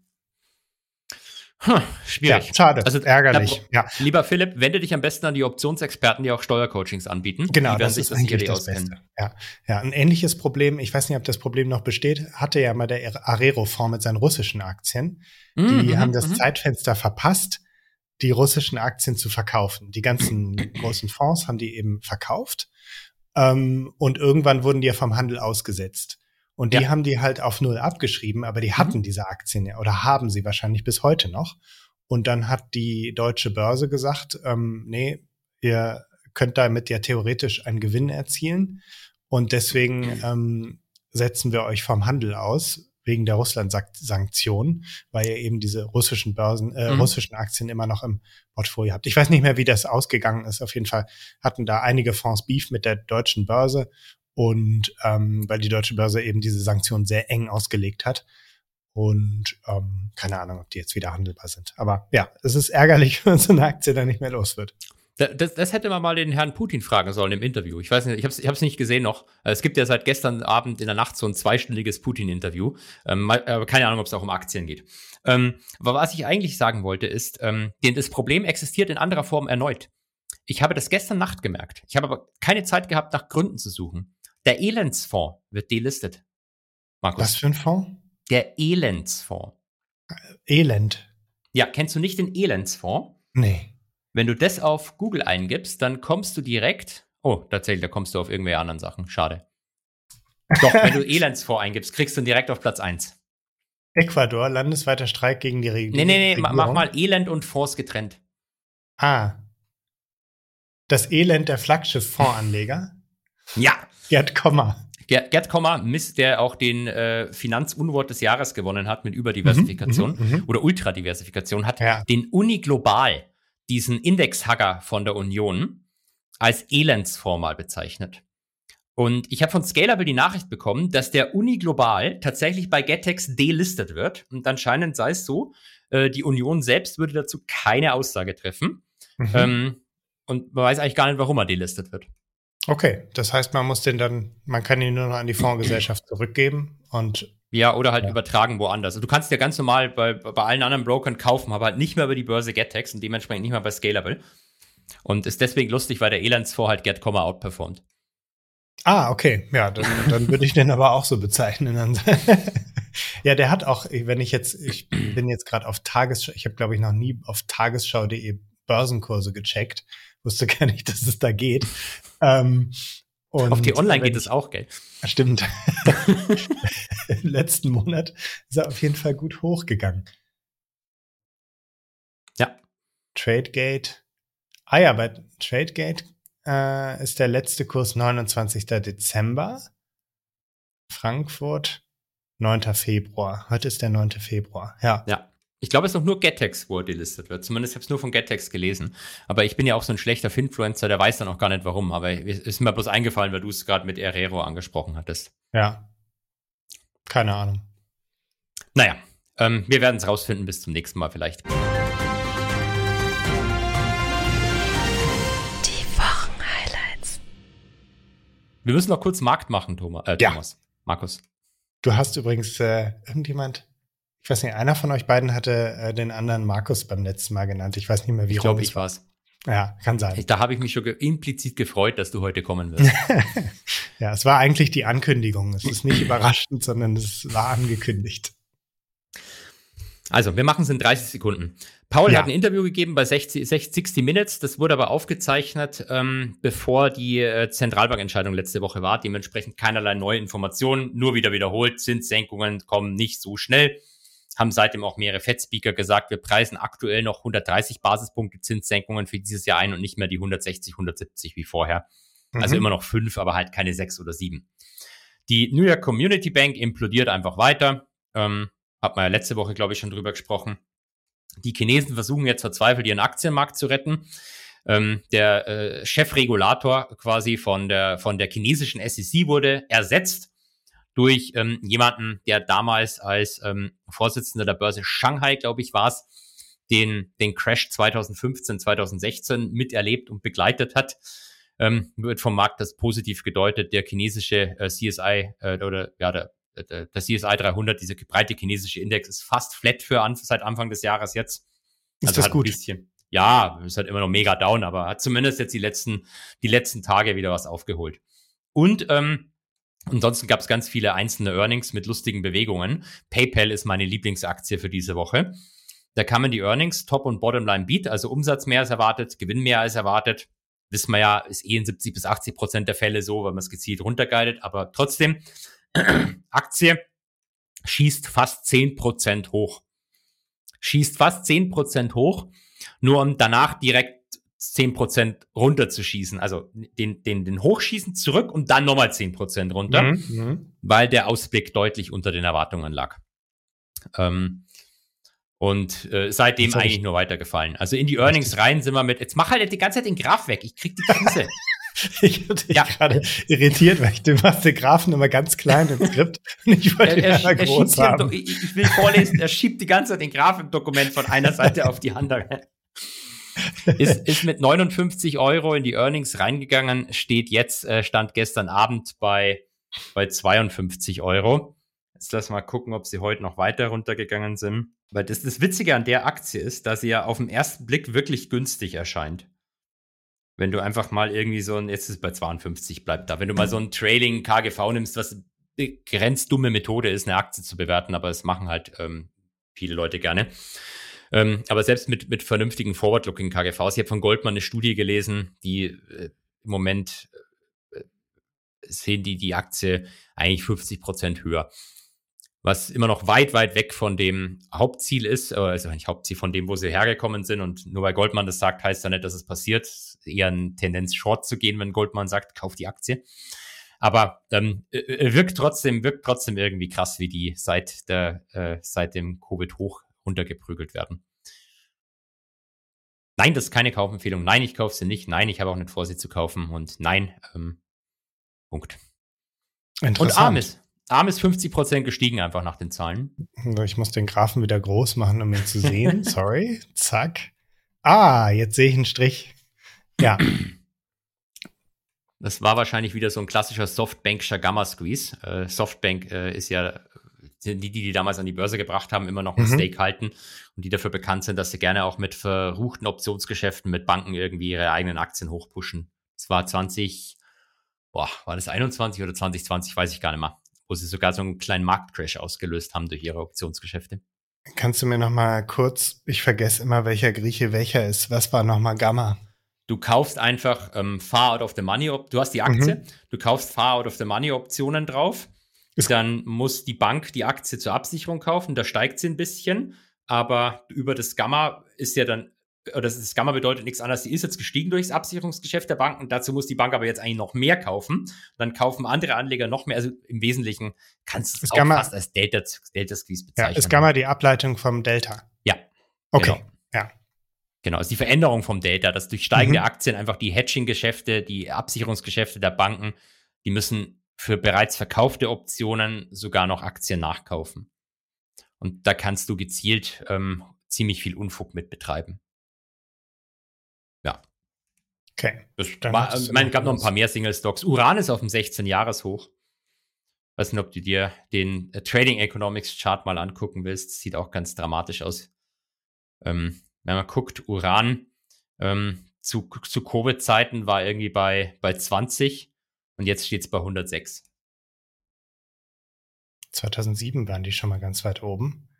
Hm, schwierig. Ja, schade, Also, ärgerlich. Da, Ja, Lieber Philipp, wende dich am besten an die Optionsexperten, die auch Steuercoachings anbieten. genau, die werden das sich ist das eigentlich sicherlich das auskennen. Beste. Ja, ja, ein ähnliches Problem, ich weiß nicht, ob das Problem noch besteht, hatte ja mal der Arero-Fonds mit seinen russischen Aktien. Die Mhm, haben das mhm. Zeitfenster verpasst, die russischen Aktien zu verkaufen. Die ganzen großen Fonds haben die eben verkauft. Ähm, und irgendwann wurden die ja vom Handel ausgesetzt. Und die Ja. haben die halt auf Null abgeschrieben, aber die hatten diese Aktien ja oder haben sie wahrscheinlich bis heute noch. Und dann hat die deutsche Börse gesagt, ähm, nee, ihr könnt damit ja theoretisch einen Gewinn erzielen. Und deswegen ähm, setzen wir euch vom Handel aus, wegen der Russland-Sanktionen, weil ihr eben diese russischen Börsen, äh, Mhm. russischen Aktien immer noch im Portfolio habt. Ich weiß nicht mehr, wie das ausgegangen ist. Auf jeden Fall hatten da einige Fonds Beef mit der deutschen Börse und ähm, weil die deutsche Börse eben diese Sanktionen sehr eng ausgelegt hat. Und ähm, keine Ahnung, ob die jetzt wieder handelbar sind. Aber ja, es ist ärgerlich, wenn so eine Aktie dann nicht mehr los wird. Da- Das, das hätte man mal den Herrn Putin fragen sollen im Interview. Ich weiß nicht, ich habe es ich hab's nicht gesehen noch. Es gibt ja seit gestern Abend in der Nacht so ein zweistündiges Putin-Interview. Ähm, mal- aber keine Ahnung, ob es auch um Aktien geht. Ähm, aber was ich eigentlich sagen wollte, ist, ähm, denn das Problem existiert in anderer Form erneut. Ich habe das gestern Nacht gemerkt. Ich habe aber keine Zeit gehabt, nach Gründen zu suchen. Der Elendsfonds wird delistet. Markus. Was für ein Fonds? Der Elendsfonds. Elend. Ja, kennst du nicht den Elendsfonds? Nee. Wenn du das auf Google eingibst, dann kommst du direkt. Oh, tatsächlich, da kommst du auf irgendwelche anderen Sachen. Schade. Doch, wenn du Elendsfonds eingibst, kriegst du ihn direkt auf Platz eins. Ecuador, landesweiter Streik gegen die Regierung. Nee, nee, nee, ma- mach mal Elend und Fonds getrennt. Ah. Das Elend der Flaggschiff-Fondsanleger. Ja, Gerd Kommer. Ger- Gerd Kommer, Mist, der auch den äh, Finanzunwort des Jahres gewonnen hat mit Überdiversifikation Mhm, mhm, mhm. oder Ultradiversifikation, hat Ja. den Uni Global, diesen Indexhagger von der Union, als Elendsfonds mal bezeichnet. Und ich habe von Scalable die Nachricht bekommen, dass der Uni Global tatsächlich bei Getex delistet wird. Und anscheinend sei es so, äh, die Union selbst würde dazu keine Aussage treffen. Mhm. Ähm, und man weiß eigentlich gar nicht, warum er delistet wird. Okay, das heißt, man muss den dann, man kann ihn nur noch an die Fondsgesellschaft zurückgeben und Ja, oder halt Ja. übertragen woanders. Also du kannst ja ganz normal bei, bei allen anderen Brokern kaufen, aber halt nicht mehr über die Börse Getex und dementsprechend nicht mehr bei Scalable. Und ist deswegen lustig, weil der Elendsfonds halt Gerd Kommer outperformt. Ah, okay. Ja, dann, dann würde ich den aber auch so bezeichnen. Dann- Ja, der hat auch, wenn ich jetzt, ich bin jetzt gerade auf Tagesschau, ich habe, glaube ich, noch nie auf tagesschau punkt de Börsenkurse gecheckt. Wusste gar nicht, dass es da geht. Ähm, und Auf die Online wenn geht es auch, gell? ich- Stimmt. Im letzten Monat ist er auf jeden Fall gut hochgegangen. Ja. Tradegate. Ah ja, bei Tradegate äh, ist der letzte Kurs neunundzwanzigster Dezember. Frankfurt, neunter Februar. Heute ist der neunter Februar. Ja. Ja. Ich glaube, es ist noch nur Getex, wo er delistet wird. Zumindest habe ich es nur von Getex gelesen. Aber ich bin ja auch so ein schlechter Finfluencer, der weiß dann auch gar nicht warum. Aber es ist mir bloß eingefallen, weil du es gerade mit Herrero angesprochen hattest. Ja. Keine Ahnung. Naja, ähm, wir werden es rausfinden. Bis zum nächsten Mal vielleicht. Die Wochenhighlights. Wir müssen noch kurz Markt machen, Thomas. Äh, Ja. Thomas. Markus. Du hast übrigens äh, irgendjemand, ich weiß nicht, einer von euch beiden hatte äh, den anderen Markus beim letzten Mal genannt. Ich weiß nicht mehr, wie Ich rum glaube, es ich war's. Ja, kann sein. Ich, da habe ich mich schon ge- implizit gefreut, dass du heute kommen wirst. Ja, es war eigentlich die Ankündigung. Es ist nicht überraschend, sondern es war angekündigt. Also, wir machen es in dreißig Sekunden. Paul Ja. hat ein Interview gegeben bei sechzig, sechzig Minutes. Das wurde aber aufgezeichnet, ähm, bevor die äh, Zentralbankentscheidung letzte Woche war. Dementsprechend keinerlei neue Informationen, nur wieder wiederholt. Zinssenkungen kommen nicht so schnell. Haben seitdem auch mehrere Fed-Speaker gesagt, wir preisen aktuell noch hundertdreißig Basispunkte Zinssenkungen für dieses Jahr ein und nicht mehr die hundertsechzig, hundertsiebzig wie vorher. Also Mhm. immer noch fünf, aber halt keine sechs oder sieben. Die New York Community Bank implodiert einfach weiter. Ähm, hat man ja letzte Woche, glaube ich, schon drüber gesprochen. Die Chinesen versuchen jetzt verzweifelt, ihren Aktienmarkt zu retten. Ähm, der äh, Chefregulator quasi von der, von der chinesischen S E C wurde ersetzt durch ähm, jemanden, der damals als ähm, Vorsitzender der Börse Shanghai, glaube ich, war es, den, den Crash zwanzig fünfzehn, zwanzig sechzehn miterlebt und begleitet hat. Ähm, wird vom Markt das positiv gedeutet. Der chinesische äh, C S I äh, oder ja, der Der C S I dreihundert, dieser breite chinesische Index, ist fast flat für an, seit Anfang des Jahres jetzt. Ist Also das hat gut? Ein bisschen, ja, ist halt immer noch mega down, aber hat zumindest jetzt die letzten, die letzten Tage wieder was aufgeholt. Und ähm, ansonsten gab es ganz viele einzelne Earnings mit lustigen Bewegungen. PayPal ist meine Lieblingsaktie für diese Woche. Da kamen die Earnings, Top- und Bottomline Beat, also Umsatz mehr als erwartet, Gewinn mehr als erwartet. Wissen wir ja, ist eh in siebzig bis achtzig Prozent der Fälle so, weil man es gezielt runterguidet, aber trotzdem, Aktie schießt fast zehn Prozent hoch. Schießt fast zehn Prozent hoch, nur um danach direkt zehn Prozent runterzuschießen. Also den, den, den Hochschießen zurück und dann nochmal zehn Prozent runter, Mhm. Mhm. weil der Ausblick deutlich unter den Erwartungen lag. Ähm, und äh, seitdem Das hab eigentlich ich- nur weitergefallen. Also in die Earnings rein sind wir mit, jetzt mach halt die ganze Zeit den Graph weg, ich krieg die Krise. Ich hatte dich Ja. gerade irritiert, weil ich du machst den Graphen immer ganz klein im Skript und ich wollte Er, ihn er, einmal er groß schiebt hier, im haben. Do- ich, ich will vorlesen, er schiebt die ganze Zeit den Graph im Dokument von einer Seite auf die andere. Ist, ist mit neunundfünfzig Euro in die Earnings reingegangen, steht jetzt, äh, stand gestern Abend bei, bei zweiundfünfzig Euro. Jetzt lass mal gucken, ob sie heute noch weiter runtergegangen sind. Weil das, das Witzige an der Aktie ist, dass sie ja auf den ersten Blick wirklich günstig erscheint. Wenn du einfach mal irgendwie so ein, jetzt ist es bei zweiundfünfzig, bleibt da. Wenn du mal so ein Trailing K G V nimmst, was eine grenzdumme Methode ist, eine Aktie zu bewerten, aber das machen halt ähm, viele Leute gerne. Ähm, aber selbst mit, mit vernünftigen Forward-Looking K G Vs, ich habe von Goldman eine Studie gelesen, die äh, im Moment äh, sehen die die Aktie eigentlich fünfzig Prozent höher. Was immer noch weit, weit weg von dem Hauptziel ist, also nicht Hauptziel, von dem, wo sie hergekommen sind. Und nur weil Goldman das sagt, heißt ja nicht, dass es passiert. Eher eine Tendenz, Short zu gehen, wenn Goldman sagt, kauf die Aktie. Aber ähm, wirkt trotzdem, wirkt trotzdem irgendwie krass, wie die seit der, äh, seit dem Covid-Hoch runtergeprügelt werden. Nein, das ist keine Kaufempfehlung. Nein, ich kaufe sie nicht. Nein, ich habe auch nicht vor, sie zu kaufen. Und nein, ähm, Punkt. Und Arm ist, Arm ist fünfzig Prozent gestiegen einfach nach den Zahlen. Ich muss den Graphen wieder groß machen, um ihn zu sehen. Sorry. Zack. Ah, jetzt sehe ich einen Strich. Ja. Das war wahrscheinlich wieder so ein klassischer Softbankscher Gamma-Squeeze. Äh, Softbank äh, ist ja die, die die damals an die Börse gebracht haben, immer noch ein Mhm. Stake halten und die dafür bekannt sind, dass sie gerne auch mit verruchten Optionsgeschäften mit Banken irgendwie ihre eigenen Aktien hochpushen. Das war zwanzig, boah, war das einundzwanzig oder zwanzig zwanzig, weiß ich gar nicht mehr, wo sie sogar so einen kleinen Marktcrash ausgelöst haben durch ihre Optionsgeschäfte. Kannst du mir noch mal kurz, ich vergesse immer, welcher Grieche welcher ist. Was war noch mal Gamma? Du kaufst einfach ähm, Far Out of the Money, Op- du hast die Aktie, Mhm. du kaufst Far Out of the Money Optionen drauf, Ist- dann muss die Bank die Aktie zur Absicherung kaufen, da steigt sie ein bisschen, aber über das Gamma ist ja dann, oder das, das Gamma bedeutet nichts anderes, die ist jetzt gestiegen durchs Absicherungsgeschäft der Banken, dazu muss die Bank aber jetzt eigentlich noch mehr kaufen, dann kaufen andere Anleger noch mehr, also im Wesentlichen kannst du es Ist auch Gamma- fast als Delta, Delta Squeeze Ja, bezeichnen. ist Gamma die Ableitung vom Delta? Ja. Okay. Genau. Ja. Genau, ist die Veränderung vom Delta, dass durch steigende Mhm. Aktien einfach die Hedging-Geschäfte, die Absicherungsgeschäfte der Banken, die müssen für bereits verkaufte Optionen sogar noch Aktien nachkaufen. Und da kannst du gezielt ähm, ziemlich viel Unfug mit betreiben. Ja. Okay. Das Dann war, hast du ich meine, noch gab noch ein was. paar mehr Single-Stocks. Uran ist auf dem sechzehn-Jahres-Hoch. Weiß nicht, ob du dir den äh, Trading Economics Chart mal angucken willst. Sieht auch ganz dramatisch aus. Ähm, wenn man guckt, Uran ähm, zu, zu Covid-Zeiten war irgendwie bei, bei zwanzig und jetzt steht es bei hundertsechs. zweitausendsieben waren die schon mal ganz weit oben.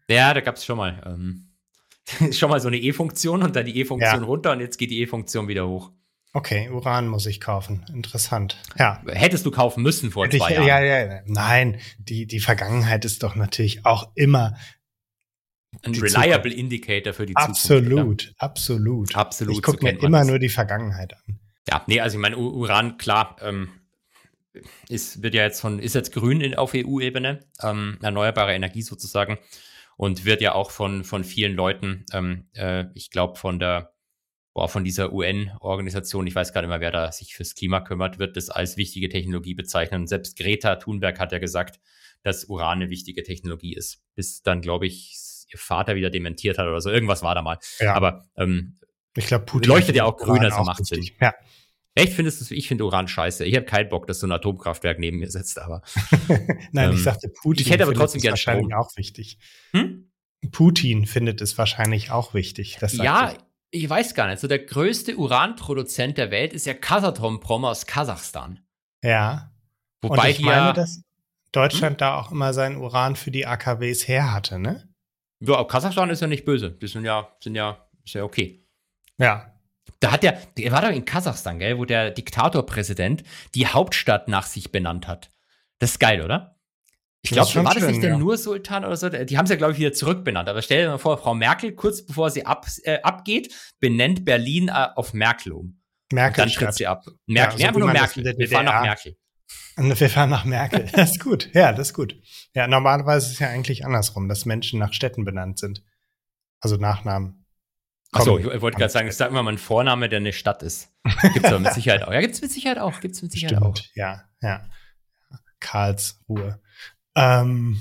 Ja, da gab es schon mal ähm, schon mal so eine E-Funktion und dann die E-Funktion Ja. runter und jetzt geht die E-Funktion wieder hoch. Okay, Uran muss ich kaufen. Interessant. Ja. Hättest du kaufen müssen vor Hätte zwei ich, Jahren. ja, ja, ja. Nein, die, die Vergangenheit ist doch natürlich auch immer Ein die reliable Indicator für die absolut, Zukunft. absolut. Absolut. Ich gucke so mir kennt man immer das. nur die Vergangenheit an. Ja, nee, also ich meine, U- Uran, klar, ähm, ist, wird ja jetzt von, ist jetzt grün in, auf E U-Ebene, ähm, erneuerbare Energie sozusagen, und wird ja auch von, von vielen Leuten, ähm, äh, ich glaube von der, boah, von dieser U N-Organisation, ich weiß gar nicht mehr, wer da sich fürs Klima kümmert, wird das als wichtige Technologie bezeichnen. Und selbst Greta Thunberg hat ja gesagt, dass Uran eine wichtige Technologie ist, bis dann, glaube ich, ihr Vater wieder dementiert hat oder so. Irgendwas war da mal. Ja. Aber ähm, Ich glaube, Putin leuchtet ja auch findet Uran grün, also auch macht Sinn. wichtig. Ja. Echt findest du es? Ich finde Uran scheiße. Ich habe keinen Bock, dass so ein Atomkraftwerk neben mir sitzt, aber Nein, Ähm, ich sagte, Putin ich hätte aber findet trotzdem es gern wahrscheinlich Strom. auch wichtig. hm? Putin findet es wahrscheinlich auch wichtig. Das sagt Ja, sie. ich weiß gar nicht. So der größte Uranproduzent der Welt ist ja Kazatomprom aus Kasachstan. Ja. Wobei Und ich die meine, ja, dass Deutschland da auch immer sein Uran für die A K Ws her hatte, ne? ja, Kasachstan ist ja nicht böse. Die sind ja, sind ja, ist ja okay. Ja. Da hat der, der war doch in Kasachstan, gell, wo der Diktatorpräsident die Hauptstadt nach sich benannt hat. Das ist geil, oder? Ich Das ist glaube, schon war das schön, nicht der ja. Nur-Sultan oder so? Die haben es ja, glaube ich, wieder zurückbenannt. Aber stell dir mal vor, Frau Merkel, kurz bevor sie ab, äh, abgeht, benennt Berlin äh, auf Merkel um. Merkel Dann tritt sie ab. Merkel, Ja, so einfach wie nur man das Merkel. in der Wir fahren nach D D R Merkel. Und wir fahren nach Merkel. Das ist gut. Ja, das ist gut. Ja, normalerweise ist es ja eigentlich andersrum, dass Menschen nach Städten benannt sind. Also Nachnamen. Achso, kommen ich wollte an gerade sagen, Städte. sag mal mal einen Vorname, der eine Stadt ist. Gibt's aber mit Sicherheit auch. Ja, gibt's mit Sicherheit auch. Gibt's mit Sicherheit auch. Stimmt, ja, ja. Karlsruhe. Ähm,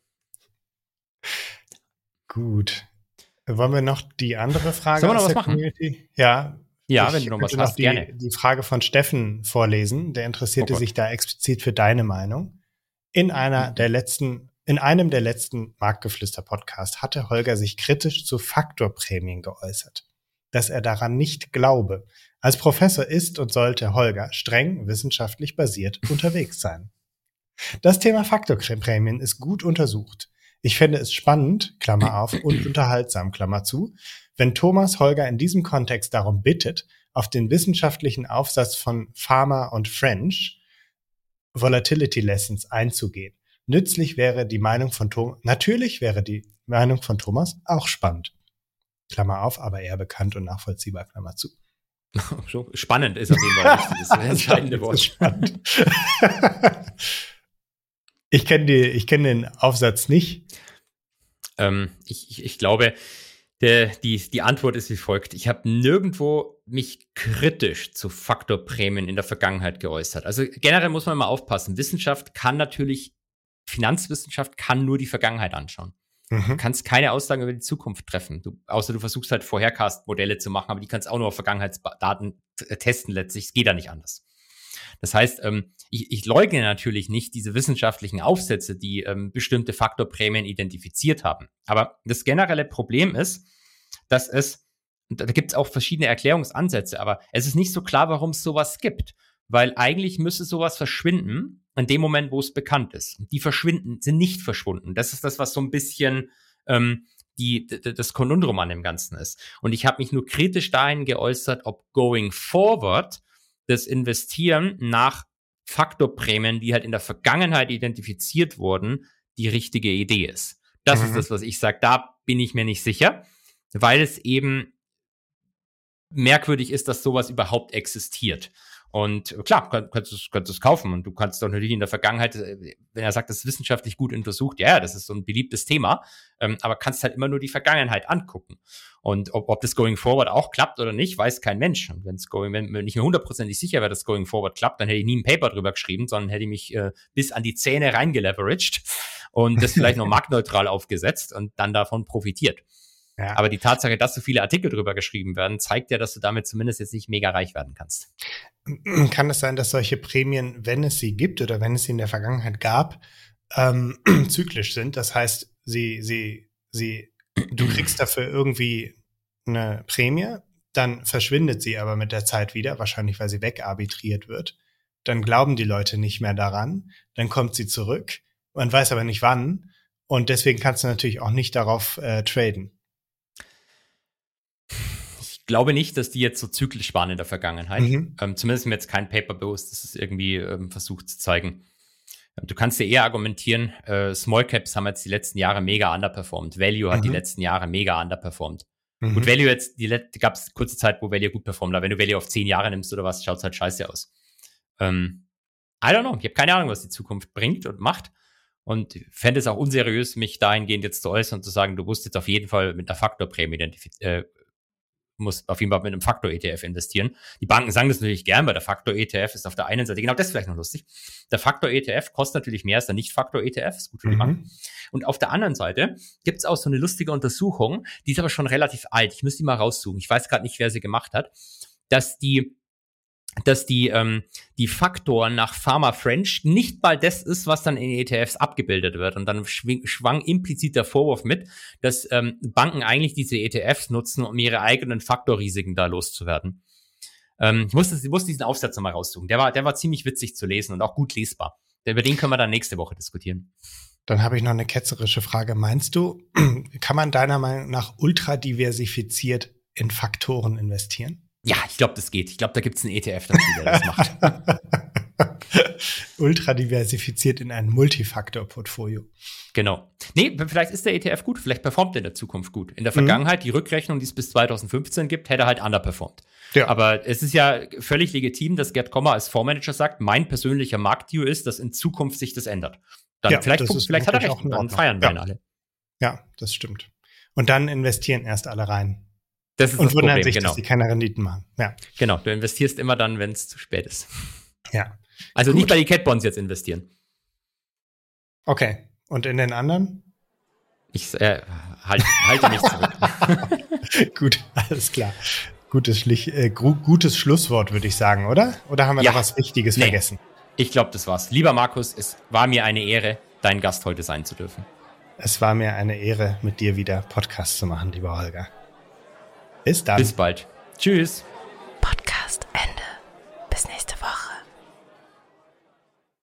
gut. Wollen wir noch die andere Frage Sollen wir noch aus was der machen? Community? Ja. Ja, ich wenn du noch was könnte hast, die, gerne. die Frage von Steffen vorlesen. Der interessierte Oh Gott. sich da explizit für deine Meinung. In einer Mhm. der letzten, in einem der letzten Marktgeflüster-Podcasts hatte Holger sich kritisch zu Faktorprämien geäußert, dass er daran nicht glaube. Als Professor ist und sollte Holger streng wissenschaftlich basiert unterwegs sein. Das Thema Faktorprämien ist gut untersucht. Ich fände es spannend, Klammer auf, und unterhaltsam, Klammer zu, wenn Thomas Holger in diesem Kontext darum bittet, auf den wissenschaftlichen Aufsatz von Farmer und French Volatility Lessons einzugehen. Nützlich wäre die Meinung von Thomas, natürlich wäre die Meinung von Thomas auch spannend. Klammer auf, aber eher bekannt und nachvollziehbar, Klammer zu. So, spannend ist auf jeden Fall wichtig. Das ist das entscheidende Wort. Spannend. Ich kenne die, ich kenne den Aufsatz nicht. Ähm, ich, ich, ich glaube, der, die, die Antwort ist wie folgt. Ich habe nirgendwo mich kritisch zu Faktorprämien in der Vergangenheit geäußert. Also generell muss man mal aufpassen. Wissenschaft kann natürlich, Finanzwissenschaft kann nur die Vergangenheit anschauen. Du Mhm. kannst keine Aussagen über die Zukunft treffen. Du, außer du versuchst halt Forecast-Modelle zu machen, aber die kannst auch nur auf Vergangenheitsdaten t- testen letztlich. Es geht da nicht anders. Das heißt, ähm, ich, ich leugne natürlich nicht diese wissenschaftlichen Aufsätze, die ähm, bestimmte Faktorprämien identifiziert haben. Aber das generelle Problem ist, dass es, und da gibt es auch verschiedene Erklärungsansätze, aber es ist nicht so klar, warum es sowas gibt. Weil eigentlich müsste sowas verschwinden in dem Moment, wo es bekannt ist. Und die verschwinden, sind nicht verschwunden. Das ist das, was so ein bisschen ähm, die, d- das Konundrum an dem Ganzen ist. Und ich habe mich nur kritisch dahin geäußert, ob going forward das Investieren nach Faktorprämien, die halt in der Vergangenheit identifiziert wurden, die richtige Idee ist. Das Mhm. ist das, was ich sage. Da bin ich mir nicht sicher, weil es eben merkwürdig ist, dass sowas überhaupt existiert. Und klar, kann, kannst du es kannst es kaufen und du kannst doch natürlich in der Vergangenheit, äh, wenn er sagt, das ist wissenschaftlich gut untersucht, ja, das ist so ein beliebtes Thema, ähm, aber kannst halt immer nur die Vergangenheit angucken. Und ob, ob das Going Forward auch klappt oder nicht, weiß kein Mensch. Und wenn's going, wenn wenn ich mir hundertprozentig sicher wäre, dass Going Forward klappt, dann hätte ich nie ein Paper drüber geschrieben, sondern hätte ich mich äh, bis an die Zähne reingeleveraged und das vielleicht noch marktneutral aufgesetzt und dann davon profitiert. Ja. Aber die Tatsache, dass so viele Artikel drüber geschrieben werden, zeigt ja, dass du damit zumindest jetzt nicht mega reich werden kannst. Kann es sein, dass solche Prämien, wenn es sie gibt oder wenn es sie in der Vergangenheit gab, ähm, zyklisch sind? Das heißt, sie, sie, sie, du kriegst dafür irgendwie eine Prämie, dann verschwindet sie aber mit der Zeit wieder, wahrscheinlich weil sie wegarbitriert wird. Dann glauben die Leute nicht mehr daran, dann kommt sie zurück, man weiß aber nicht wann. Und deswegen kannst du natürlich auch nicht darauf äh, traden. Ich glaube nicht, dass die jetzt so zyklisch waren in der Vergangenheit. Mhm. Ähm, zumindest mir jetzt kein Paper bewusst, das es irgendwie ähm, versucht zu zeigen. Du kannst dir eher argumentieren, äh, Small Caps haben jetzt die letzten Jahre mega underperformed. Value hat mhm. die letzten Jahre mega underperformed. Mhm. Gut, Value jetzt, die gab es kurze Zeit, wo Value gut performt, aber wenn du Value auf zehn Jahre nimmst oder was, schaut es halt scheiße aus. Ähm, I don't know, ich habe keine Ahnung, was die Zukunft bringt und macht. Und fände es auch unseriös, mich dahingehend jetzt zu äußern und zu sagen, du musst jetzt auf jeden Fall mit einer Faktorprämie identifizieren, äh, musst auf jeden Fall mit einem Faktor-E T F investieren. Die Banken sagen das natürlich gern, weil der Faktor-E T F ist auf der einen Seite, genau das ist vielleicht noch lustig, der Faktor-E T F kostet natürlich mehr als der Nicht-Faktor-E T F, ist gut für die mhm. Banken. Und auf der anderen Seite gibt es auch so eine lustige Untersuchung, die ist aber schon relativ alt, ich müsste die mal raussuchen, ich weiß gerade nicht, wer sie gemacht hat, dass die dass die ähm, die Faktoren nach Pharma French nicht mal das ist, was dann in E T Fs abgebildet wird. Und dann schwing, schwang implizit der Vorwurf mit, dass ähm, Banken eigentlich diese E T Fs nutzen, um ihre eigenen Faktorrisiken da loszuwerden. Ähm, ich musste, ich musste diesen Aufsatz nochmal raussuchen. Der war, der war ziemlich witzig zu lesen und auch gut lesbar. Über den können wir dann nächste Woche diskutieren. Dann habe ich noch eine ketzerische Frage. Meinst du, kann man deiner Meinung nach ultra diversifiziert in Faktoren investieren? Ja, ich glaube, das geht. Ich glaube, da gibt es einen E T F dazu, der das macht. Ultra diversifiziert in ein Multifaktor-Portfolio. Genau. Nee, vielleicht ist der E T F gut, vielleicht performt er in der Zukunft gut. In der Vergangenheit, mhm. die Rückrechnung, die es bis zwanzig fünfzehn gibt, hätte er halt underperformt. Ja. Aber es ist ja völlig legitim, dass Gerd Kommer als Fondsmanager sagt, mein persönlicher Marktview ist, dass in Zukunft sich das ändert. Dann ja, vielleicht, vielleicht hat er recht, dann feiern wir ja. ihn alle. Ja, das stimmt. Und dann investieren erst alle rein. Das ist und das wundern Problem, sich, genau. dass sie keine Renditen machen. Ja. Genau, du investierst immer dann, wenn es zu spät ist. Ja. Also Gut. nicht bei die Cat Bonds jetzt investieren. Okay. Und in den anderen? Ich äh, halt, halte mich zurück. Gut, alles klar. Gutes, Schlich, äh, gutes Schlusswort, würde ich sagen, oder? Oder haben wir ja. noch was Wichtiges nee. vergessen? Ich glaube, das war's. Lieber Markus, es war mir eine Ehre, dein Gast heute sein zu dürfen. Es war mir eine Ehre, mit dir wieder Podcast zu machen, lieber Holger. Bis dann. Bis bald. Tschüss.